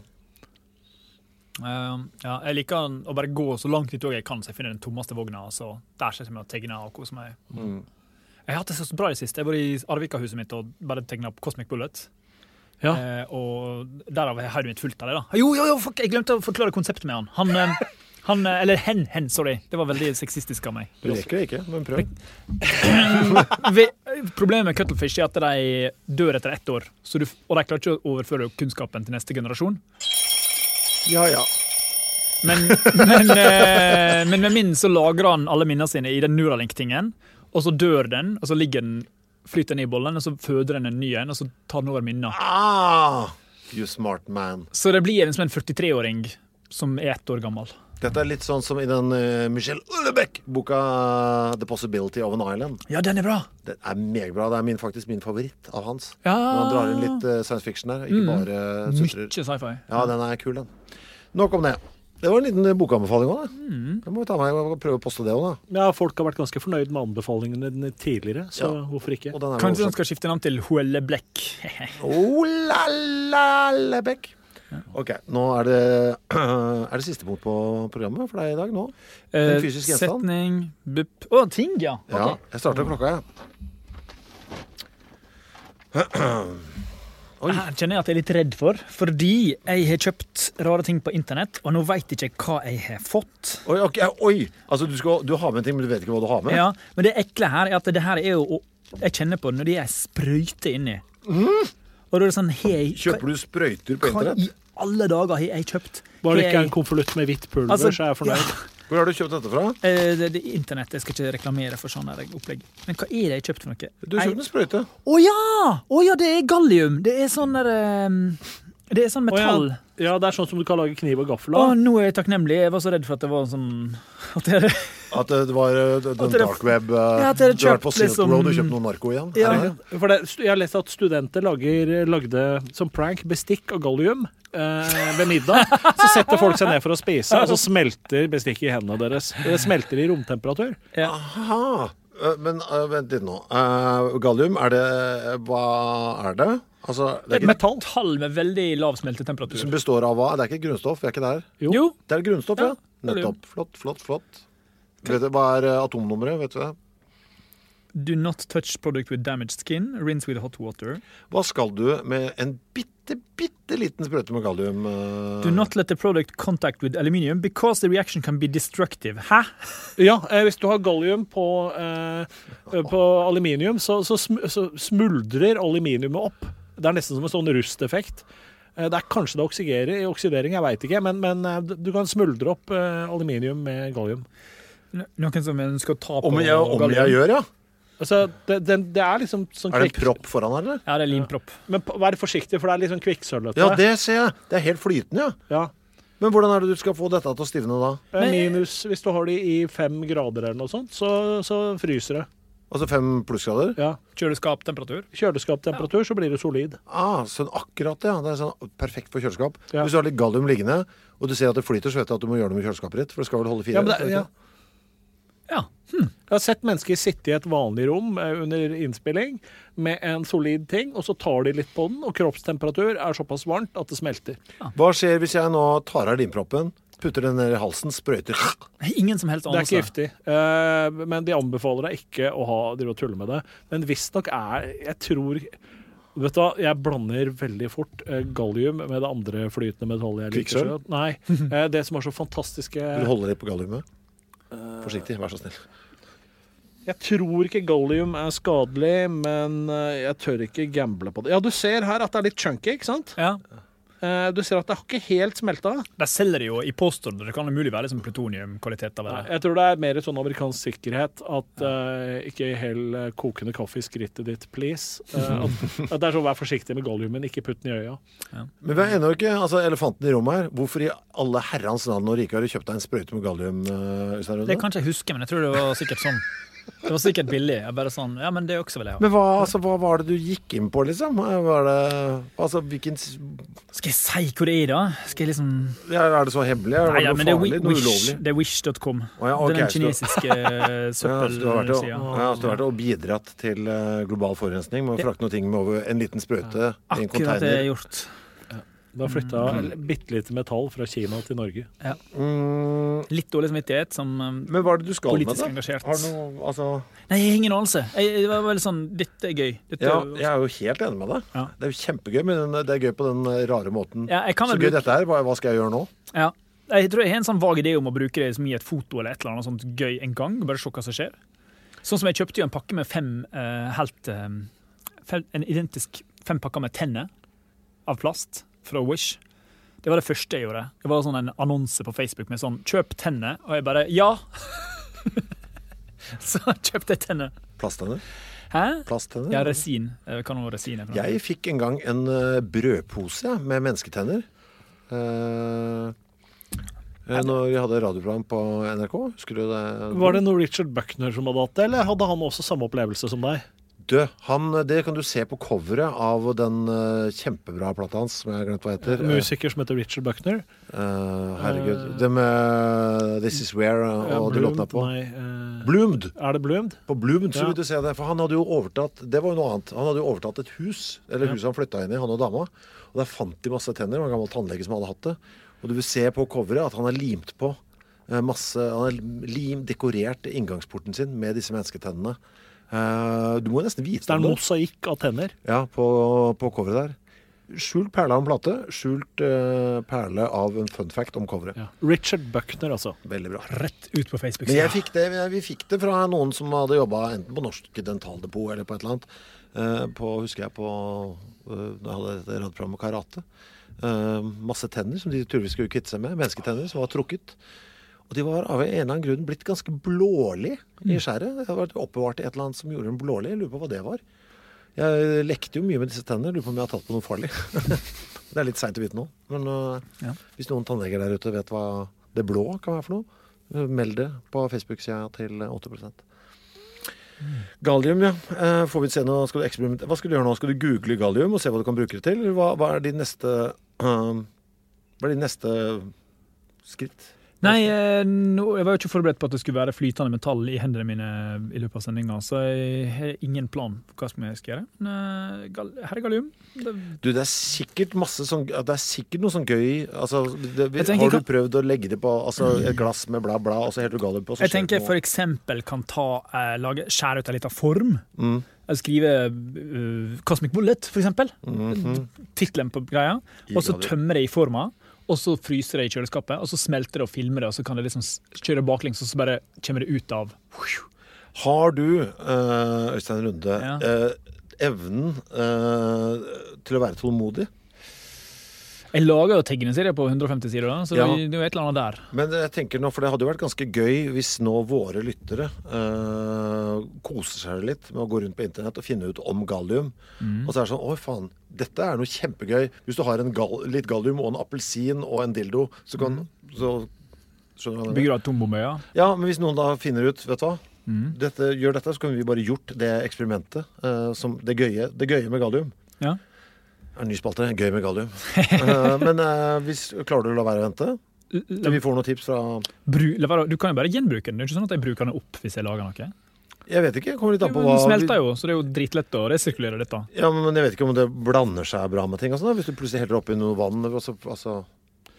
Jeg liker å bare gå så langt i toget jeg kan, så jeg finner den tommeste vogna, og så der setter jeg meg og tegner og koser meg. Jeg har hatt det så bra i siste. Jeg var i Arvika-huset mitt og bare tegnet opp Cosmic Bullet. Ja. Og derav har jeg mitt fullt av det da. Jo, fuck, jeg glemte å forklare konseptet med han. Eller hen, sorry. Det var veldig sexistisk av meg. Du rekker det ikke, men prøv. Problemet med Cuttlefish er at de dør etter 1 år, og de klarer ikke å overføre kunnskapen til neste generasjon. Ja. Men med min så lagrer han alle minnene sine i den Neuralink-tingen, og så dør den, og så flyter den i bollen, og så føder den en ny en, og så tar den over minner. You smart man. Så det blir som en 43-åring som er 1 år gammel. Dette er litt sånn som i den Michel Houellebecq-boka The Possibility of an Island. Ja, den er bra. Den er meget bra. Det er faktisk min favoritt av hans. Ja. Når han drar inn litt science fiction der, ikke bare sutrer. Mykje sci-fi. Ja, den er kul, den. Nok om det. Det var en liten bokanbefaling også, da. Da må vi ta meg og prøve å poste det også, da. Ja, folk har vært ganske fornøyd med anbefalingene tidligere, så hvorfor ikke? Kanskje de skal skifte navn til Houellebecq. Houellebecq. Ok, nå er det siste punkt på programmet for deg i dag nå. En fysisk gjenstand. Setning, ting, ja. Okay. Ja, jeg starter klokka, ja. Her kjenner jeg at jeg er litt redd fordi jeg har kjøpt rare ting på internett, og nå vet jeg ikke hva jeg har fått. Oi! Altså, du har med en ting, men du vet ikke hva du har med? Ja, men det ekle her er at det her er jo, jeg kjenner på det når de er sprøyter inni. Og da er det sånn, kjøper du sprøyter på internett? Hva i alle dager har jeg kjøpt? Var det ikke en konvolutt med hvitt pulver, så er jeg fornøyd. Hvor har du kjøpt dette fra? Det er internett, jeg skal ikke reklamere for sånne opplegg. Men hva er det jeg kjøpt for noe? Du har kjøpt en sprøyte. Åja, det er gallium. Det er sånn der... Det er sånn metall. Ja, det er sånn som du kan lage kniv og gaffel av. Nå er jeg takknemlig. Jeg var så redd for at det var sånn... At det var den dark web... Du har vært på Silk Road og kjøpt noe narko igjen. Ja. For jeg har lest at studenter lagde som prank bestikk og gallium ved middag. Så setter folk seg ned for å spise, og så smelter bestikket i hendene deres. Det smelter i romtemperatur. Ja. Aha! Men vent litt nå. Gallium, hva er det? Altså, det er et metall med veldig lav smeltetemperatur. Som består av hva? Det er ikke grunnstoff, vi er ikke der? Jo. Det er grunnstoff, ja. Nettopp. Flott. Vet du, hva er atomnummeret, vet du det? Do not touch product with damaged skin. Rinse with hot water. Hva skal du med en bitte liten sprøyte med gallium? Do not let the product contact with aluminium because the reaction can be destructive. Hæ? Ja, hvis du har gallium på aluminium, så smuldrer aluminiumet opp. Det er nesten som en sånn rusteffekt. Det er kanskje det oksidering, jeg vet ikke, men du kan smuldre opp aluminium med gallium. Noen som ønsker å ta på Om jeg gjør, ja. Altså, det er liksom sånn Er det en propp foran her, eller? Ja, det er limpropp. Men vær forsiktig, for det er litt sånn kvikksølvete. Ja, det ser jeg. Det er helt flytende, ja. Men hvordan er det du skal få dette til å stivne da? Minus, hvis du har det i 5 grader eller noe sånt, så fryser det. Altså 5 plussgrader? Ja. Kjøleskaptemperatur, så blir det solid. Sånn akkurat, ja. Det er sånn perfekt for kjøleskap. Ja. Hvis du har litt gallium liggende, og du ser at det flyter, så vet du at du må gjøre det med kjøleskapet ditt, for det skal vel holde 4 år. Ja. Jeg har sett mennesker sitte i et vanlig rom under innspilling med en solid ting, og så tar de litt på den, og kroppstemperatur er såpass varmt at det smelter. Hva skjer hvis jeg nå tar av limproppen, putter den ned i halsen, sprøyter. Ingen som helst Det er anelse. ikke giftig, men de anbefaler deg ikke å drive og tulle med det. Men visstnok jeg tror Vet du hva, jeg blander veldig fort gallium med det andre flytende metallet jeg liker. Kvikksølv? Nei, det som er så fantastiske Vil du holde litt på galliumet? Forsiktig, vær så snill. Jeg tror ikke gallium er skadelig, men jeg tør ikke gamble på det. Ja, du ser her at det er litt chunky, ikke sant? Ja. Du ser at det har ikke helt smelta. De selger det jo i påstått. Det kan umulig være liksom plutoniumkvalitet av det. Jeg tror det er mer sånn amerikansk sikkerhet at ikke hell kokende kaffe i skrittet ditt, please. At det er sånn, vær forsiktig med galliumen, ikke putt den i øya. Ja. Men vi er ennå ikke, altså elefanten i rommet her. Hvorfor i alle herrens land og rike har du kjøpt deg en sprøyte med gallium? Det kan ikke jeg huske, men jeg tror det var sikkert sånn. Det var sikkert billig. Jeg bare sånn, ja, men det også vil jeg ha. Men hva var det du gikk inn på, liksom? Var det, altså, hvilken... Skal jeg si hvor det er, da? Skal jeg liksom... Ja, er det så hemmelig? Nei, ja, men det farlig, er wish.com. Ja, okay, det er den kinesiske søppelsida. Ja, så du har vært og bidratt til global forurensning med å frakte noe ting med over en liten sprøyte i en container. Akkurat det jeg har gjort. Du har flytta bittelite metall fra Kina til Norge. Ja. Litt dårlig smittighet som Men hva er det du skal politisk med, da? engasjert. Har du noe, altså... Nei, jeg har ingen anelse. Det var veldig sånn, dette er gøy. Jeg er jo helt enig med deg. Ja. Det er jo kjempegøy, men det er gøy på den rare måten. Ja, så gøy dette er. Hva skal jeg gjøre nå? Ja. Jeg tror jeg har en sånn vag idé om å bruke det som i et foto eller et eller annet sånt gøy en gang. Bare se hva som skjer. Sånn som jeg kjøpte jo en pakke med 5 pakker med tenner av plast fra Wish. Det var det første jeg gjorde. Det var sånn en annonse på Facebook med sånn 'kjøp tenner', og jeg bare 'ja'. Så kjøpte jeg tenner. Plasttenner? Hæ? Plasttenner? Ja, resin. Hva nå resin er for noe? Jeg fikk en gang en brødpose med mennesketenner. Når jeg hadde radioprogram på NRK. Husker du det? Var det noe Richard Buckner som hadde hatt det, eller hadde han også samme opplevelse som deg? Det kan du se på coveret av den kjempebra plata hans, som jeg har glemt hva heter. Musiker som heter Richard Buckner. Herregud. Det med This Is Where og de låtene på. Bloomed. Er det Bloomed? På Bloomed så vil du se det. For han hadde jo overtatt, det var jo noe annet. Han hadde jo overtatt et hus, eller huset han flyttet inn i, han og dama. Og der fant de masse tenner, det var en gammel tannlege som hadde hatt det. Og du vil se på coveret at han har limt på masse, han har dekorert inngangsporten sin med disse mennesketennene. Du må nesten vite det. Det er en mosaikk av tenner. Ja, på coveret der. Skjult perle av en plate, skjult perle av en fun fact om coveret. Ja. Richard Buckner, altså. Veldig bra. Rett ut på Facebook. Men vi fikk det fra noen som hadde jobbet enten på Norsk Dentaldepot eller på et eller annet. Husker jeg på da hadde jeg et radioprogram med karate. Masse tenner som de tydeligvis skulle kvitte seg med. Mennesketenner som var trukket. Og de var av en eller annen grunn blitt ganske blålig i skjæret. Det hadde vært oppbevart i et eller annet som gjorde dem blålig. Jeg lurer på hva det var. Jeg lekte jo mye med disse tennene. Jeg lurer på om jeg har tatt på noe farlig. Det er litt sent å vite nå. Men hvis noen tannleger der ute vet hva det blå kan være for noe, meld det på Facebook-sida til 8%. Gallium, ja. Får vi se nå, skal du eksperimentere. Hva skal du gjøre nå? Skal du google gallium og se hva du kan bruke det til? Hva er din neste skritt? Nei, jeg var jo ikke forberedt på at det skulle være flytende metall i hendene mine i løpet av sendinga, så jeg har ingen plan på hva som jeg skal gjøre. Men her er gallium. Det er sikkert masse sånn, det er sikkert noe sånn gøy, altså, har du prøvd å legge det på et glass med bla bla, og så helt du gallium på? Jeg tenker for eksempel kan skjære ut en liten form, eller skrive Cosmic Bullet, for eksempel. Titlen på greia, og så tømmer det i forma. Og så fryser det i kjøleskapet, og så smelter det og filmer det, og så kan det liksom kjøre baklengs, og så bare kommer det ut av. Har du, Øystein Runde, evnen til å være tålmodig? Jeg lager jo tegneserie på 150 sider, da, så det er jo et eller annet der. Men jeg tenker nå, for det hadde jo vært ganske gøy hvis nå våre lyttere koser seg litt med å gå rundt på internett og finne ut om gallium. Og så er det sånn, oi faen, dette er noe kjempegøy. Hvis du har litt gallium og en appelsin og en dildo, så kan skjønner du hva? Bygger du atombombe, ja? Ja, men hvis noen da finner ut, vet du hva? Gjør dette, så kan vi bare gjort det eksperimentet, som det gøye med gallium. Ja. En ny spalte, gøy med gallium. Men klarer du å la være å vente? Til vi får noen tips fra... Du kan jo bare gjenbruke den. Det er ikke sånn at jeg bruker den opp hvis jeg lager noe. Jeg vet ikke, kommer litt an på hva... Den smelter jo, så det er jo dritlett å resirkulere dette. Ja, men jeg vet ikke om det blander seg bra med ting. Altså, hvis du plutselig heller oppi noe vann...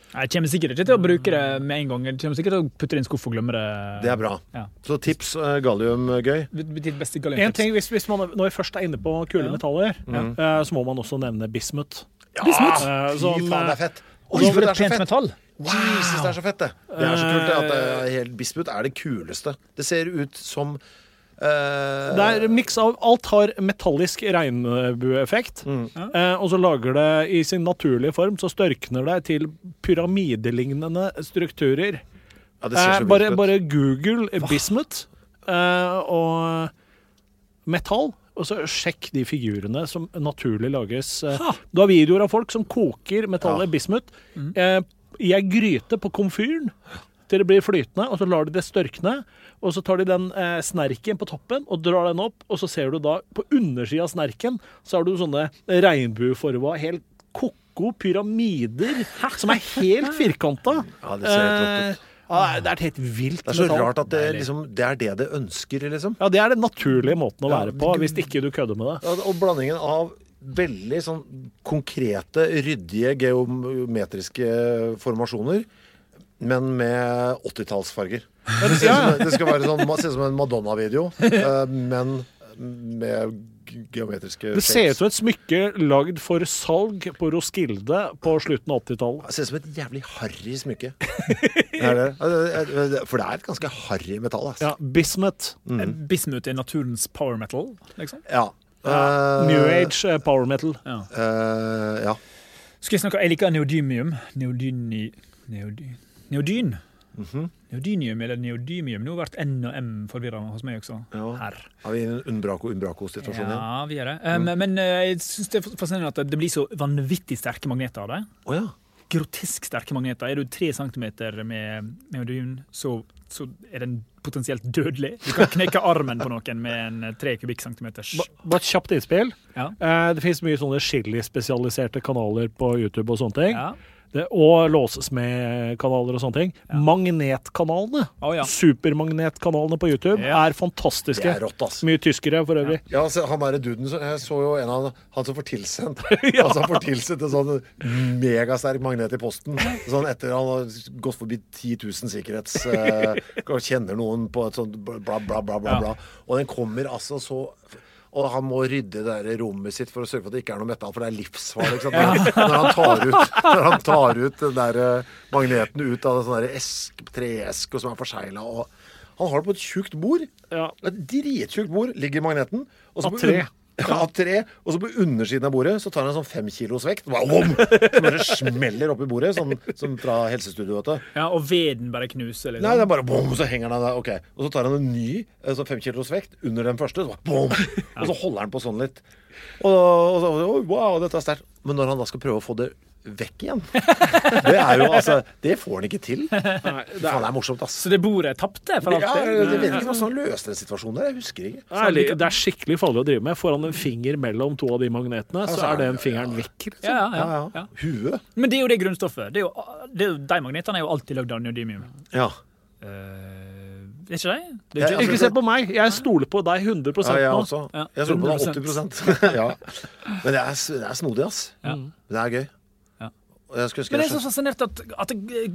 Jeg kommer sikkert ikke til å bruke det med en gang. Jeg kommer sikkert til å putte det i en skuff og glemme det. Det er bra. Ja. Så tips, gallium, gøy. En ting, hvis man, når vi først inne på kule metaller, så må man også nevne bismuth. Ja, fy faen, det er fett. Oi, for et pent metall. Wow. Jesus, det er så fett det. Det er så kult at bismuth er det kuleste. Det ser ut som det er en miks av alt har metallisk regnbueeffekt, og så lager det i sin naturlige form, så størkner det til pyramidelignende strukturer. Ja, det ser så vilt ut. Bare Google bismuth og metall, og så sjekk de figurene som naturlig lages. Du har videoer av folk som koker metallet bismuth i en gryte på komfyren til det blir flytende, og så lar de det størkne, og så tar de den snerken på toppen og drar den opp, og så ser du da på undersiden av snerken, så har du sånne regnbueforma, helt koko pyramider, som er helt firkantet. Ja, det ser helt rått ut. Ja, det er et helt vilt metall. Det er så rart at det er det det ønsker, liksom. Ja, det er den naturlige måten å være på, hvis ikke du kødder med det. Ja, og blandingen av veldig sånn konkrete, ryddige, geometriske formasjoner, men med 80-tallsfarger. Det skal være sånn, se ut som en Madonna-video, men med geometriske det ser ut som et smykke lagd for salg på Roskilde på slutten av 80-tallet. Det ser ut som et jævlig harry smykke. For det er et ganske harry metall. Altså. Ja, bismuth. Bismuth er naturens power metal, liksom? Ja. New Age power metal. Ja. Skal jeg snakke, jeg liker neodymium. Neodyn. Neodymium eller neodymium. Nå har vært N og M forvirrende hos meg også. Her. Har vi en Umbraco-situasjon? Ja, vi gjør det. Men jeg synes det er fascinerende at det blir så vanvittig sterke magneter av det. Grotesk sterke magneter. Er du 3 centimeter med neodyn, så er den potensielt dødelig. Du kan knekke armen på noen med en 3 kubikkcentimeters. Bare et kjapt innspill. Ja. Det finnes mye sånne chili-spesialiserte kanaler på YouTube og sånne ting. Ja. Og låsesmed-kanaler og sånne ting. Ja. Magnetkanalene, supermagnetkanalene på YouTube er fantastiske. Det er rått, ass. Mye tyskere for øvrig. Ja, han der duden, jeg så jo en av han som får tilsendt. Altså, han får tilsendt en sånn megasterk magnet i posten. Sånn etter han har gått forbi 10 000 sikkerhets... kjenner noen på et sånt bla, bla, bla, bla, bla. Og den kommer altså så... Og han må rydde det der rommet sitt for å sørge for at det ikke er noe metall, for det er livsfarlig. Ikke sant? Når han tar ut den der magneten ut av en sånn der treesk som er forseglet, og han har det på et tjukt bord. Et drittjukt bord ligger magneten. Og så av tre, og så på undersiden av bordet så tar han en sånn 5 kilos vekt som bare smeller opp i bordet som fra helsestudio, vet du. Ja, og veden bare knuser liksom. Nei, det er bare bom, så henger han der, ok. Og så tar han en ny sånn 5 kilos vekt under den første, så bare bom, og så holder han på sånn litt. Og så, wow, dette er sterkt. Men når han da skal prøve å få det vekk igjen, det er jo, altså, det får han ikke til. Nei, det er morsomt, ass. Så det bordet tappte for alt det? Ja, jeg vet ikke hvordan han løste den situasjonen der, jeg husker ikke. Det er skikkelig farlig å drive med. Får han en finger mellom 2 av de magnetene, så er den fingeren vekk. Ja. Huet. Men det er jo det grunnstoffet. De magnetene er jo alltid lagd av neodymium. Ja. Er ikke det? Ikke se på meg. Jeg stoler på deg 100% nå. Ja, jeg også. Jeg stoler på deg 80%. Ja. Men det er snodig, ass. Men det er gøy. Men jeg er så fascinert at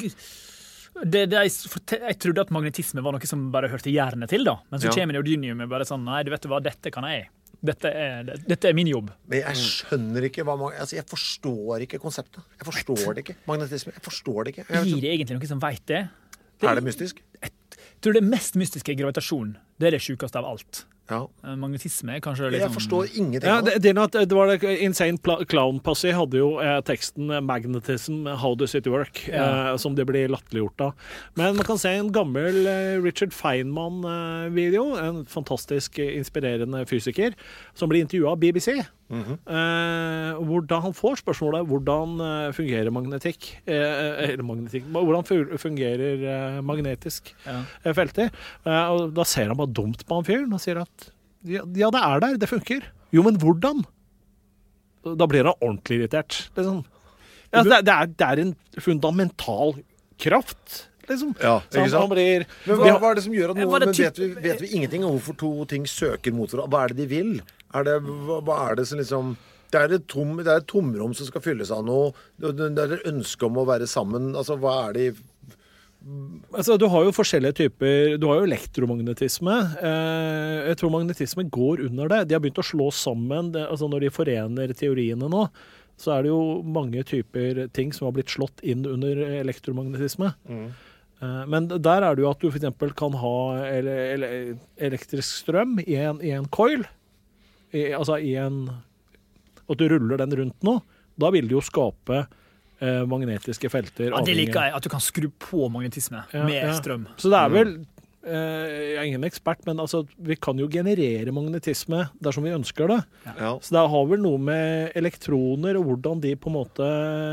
jeg trodde at magnetisme var noe som bare hørte jernet til da. Men så kommer neodymium og bare sånn, nei, du vet hva, dette kan jeg. Dette er min jobb. Men jeg skjønner ikke jeg forstår ikke konseptet. Jeg forstår det ikke. Magnetisme, jeg forstår det ikke. Gir det egentlig noen som vet det? Er det mystisk? Jeg tror det mest mystiske er gravitasjon. Det er det sjukeste av alt. Ja. Magnetisme kanskje liksom... Jeg forstår ingenting. Det var det Insane Clown Posse hadde jo teksten Magnetism, How Does It Work, som det blir latterliggjort av. Men man kan se en gammel Richard Feynman-video, en fantastisk inspirerende fysiker, som blir intervjuet av BBC. Hvordan han får spørsmålet hvordan fungerer magnetikk, hvordan fungerer magnetisk felter, og da ser han bare dumt på han fyren og sier at ja, det er der, det funker. Jo, men hvordan? Da blir han ordentlig irritert. Liksom. Det er en fundamental kraft, liksom. Ja, ikke sant? Men hva er det som gjør at noen vet vi ingenting om hvorfor 2 ting søker mot hverandre? Hva er det de vil? Hva er det som liksom Det er et tomrom som skal fylles av noe. Det er et ønske om å være sammen. Altså, hva er det Altså, du har jo forskjellige typer. Du har jo elektromagnetisme. Jeg tror magnetisme går under det. De har begynt å slå sammen. Altså, når de forener teoriene nå, så er det jo mange typer ting som har blitt slått inn under elektromagnetisme. Men der er det jo at du for eksempel kan ha elektrisk strøm i en coil, altså at du ruller den rundt nå. Da vil det jo skape magnetiske felter. Ja, det liker jeg, at du kan skru på magnetisme med strøm. Så det er vel, jeg er ingen ekspert, men altså, vi kan jo generere magnetisme dersom vi ønsker det. Ja. Så det har vel noe med elektroner og hvordan de på en måte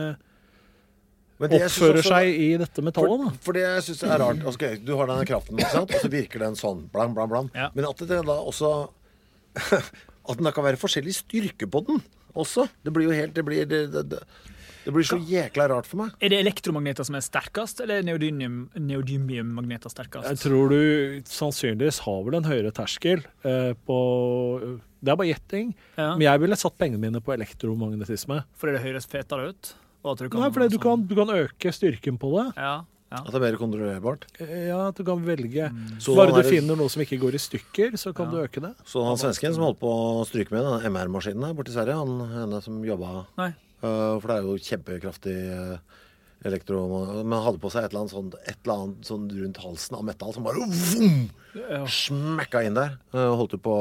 oppfører seg i dette metallet. Da. For det jeg synes er rart, okay, du har denne kraften, ikke sant? Og så virker den sånn, blam, blam, blam. Ja. Men at det da også, at den da kan være forskjellig styrke på den også. Det blir jo helt, det blir så jækla rart for meg. Er det elektromagneter som er sterkest, eller neodymiummagneter sterkest? Jeg tror du sannsynligvis har vel en høyere terskel på... Det er bare gjetting. Ja. Men jeg ville satt pengene mine på elektromagnetisme. Fordi det høres fetere ut? Nei, fordi du kan øke styrken på det. Ja. At det er mer kontrollerbart? Ja, at du kan velge. Bare du finner noe som ikke går i stykker, så kan du øke det. Så han svensken som holdt på å stryke med den MR-maskinen her borte i Sverige, henne som jobbet... Nei. For det er jo kjempekraftig men han hadde på seg et eller annet sånn rundt halsen av metall som bare smekka inn der. Holdt du på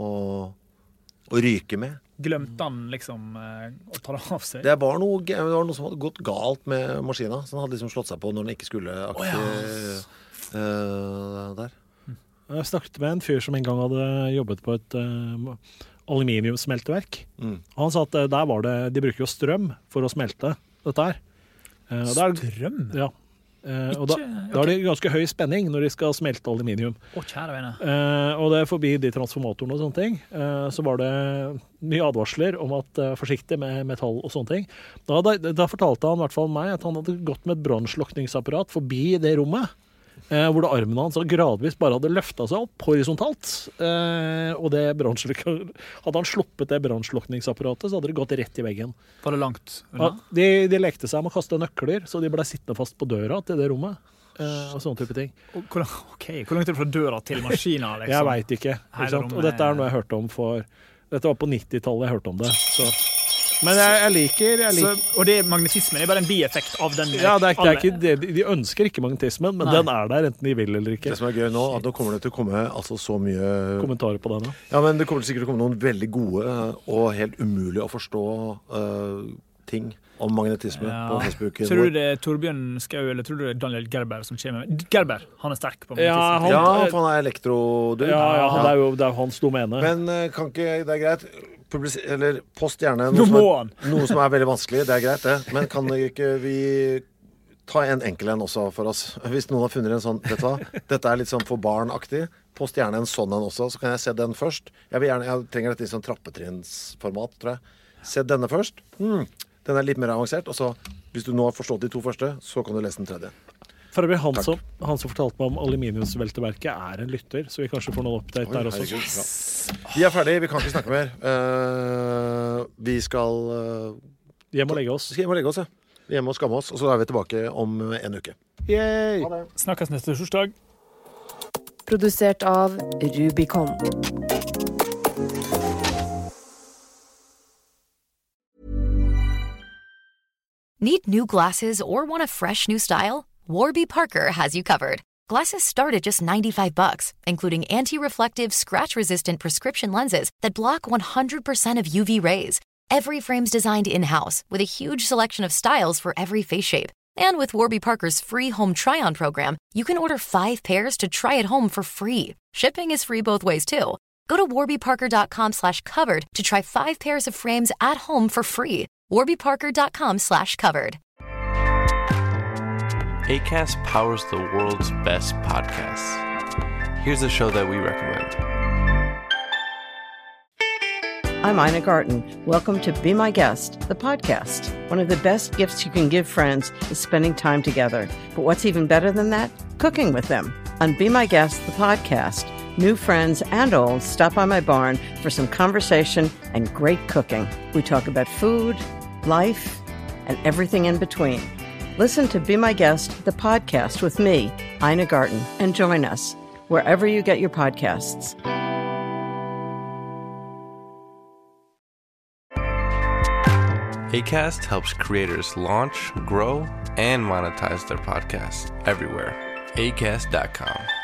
å ryke med. Glemte han liksom å ta det av seg? Det var noe som hadde gått galt med maskina, så han hadde liksom slått seg på når den ikke skulle der. Jeg snakket med en fyr som en gang hadde jobbet på et aluminiumsmelteverk. Han sa at der var det, de bruker jo strøm for å smelte dette her. Strøm? Ja. Og da er det ganske høy spenning når de skal smelte aluminium. Kjære vene. Og det er forbi de transformatorene og sånne ting. Så var det mye advarsler om at forsiktig med metall og sånne ting. Da fortalte han i hvert fall meg at han hadde gått med et brannslukningsapparat forbi det rommet. Hvor armen hans gradvis bare hadde løftet seg opp horisontalt. Og hadde han sluppet det brannslukningsapparatet, så hadde det gått rett i veggen. Var det langt unna? Ja, de lekte seg med å kaste nøkler, så de ble sittende fast på døra til det rommet. Og sånne type ting. Hvor langt er det fra døra til maskina? Liksom? Jeg vet ikke. Og dette er noe jeg hørte om dette var på 90-tallet jeg hørte om det. Så. Men jeg liker og det magnetismen er bare en bieffekt av den? Ja, det er ikke, de ønsker ikke magnetismen, men den er der enten de vil eller ikke. Det som er gøy nå, at nå kommer det til å komme så mye kommentarer på denne. Ja, men det kommer sikkert til å komme noen veldig gode og helt umulig å forstå ting om magnetisme på Facebook. Tror du det er Torbjørn Skau, eller tror du det er Daniel Gerber som kommer? Gerber, han er sterk på magnetisme. Ja, for han er elektrodud. Ja, det er jo hans domene. Men kan ikke, det er greit... eller post gjerne noe som er veldig vanskelig, det er greit det, men kan ikke vi ta en enkel en også for oss? Hvis noen har funnet en sånn, dette er litt sånn for barnaktig, post gjerne en sånn en også, så kan jeg se den først. Jeg trenger dette i sånn trappetrinnsformat, tror jeg. Se denne først. Den er litt mer avansert, og så, hvis du nå har forstått de to første, så kan du lese den tredje. For øvrig, han som fortalte meg om aluminiumsvelteverket er en lytter, så vi kanskje får noen update der også. Ja. Vi er ferdige, vi kan ikke snakke mer. Vi skal hjem og legge oss. Ja. Hjemme og skamme oss, og så er vi tilbake om en uke. Yay! Snakkes neste torsdag. Produsert av Rubicon. Need new glasses or want a fresh new style? Warby Parker has you covered. Glasses start at just $95, including anti-reflective, scratch-resistant prescription lenses that block 100% of UV rays. Every frame's designed in-house, with a huge selection of styles for every face shape. And with Warby Parker's free home try-on program, you can order 5 pairs to try at home for free. Shipping is free both ways, too. Go to warbyparker.com/covered to try 5 pairs of frames at home for free. warbyparker.com/covered. Acast powers the world's best podcasts. Here's a show that we recommend. I'm Ina Garten. Welcome to Be My Guest, the podcast. One of the best gifts you can give friends is spending time together. But what's even better than that? Cooking with them. On Be My Guest, the podcast, New friends and old stop by my barn for some conversation and great cooking. We talk about food, life, and everything in between. Listen to Be My Guest, the podcast with me, Ina Garten, and join us wherever you get your podcasts. Acast helps creators launch, grow, and monetize their podcasts everywhere. Acast.com.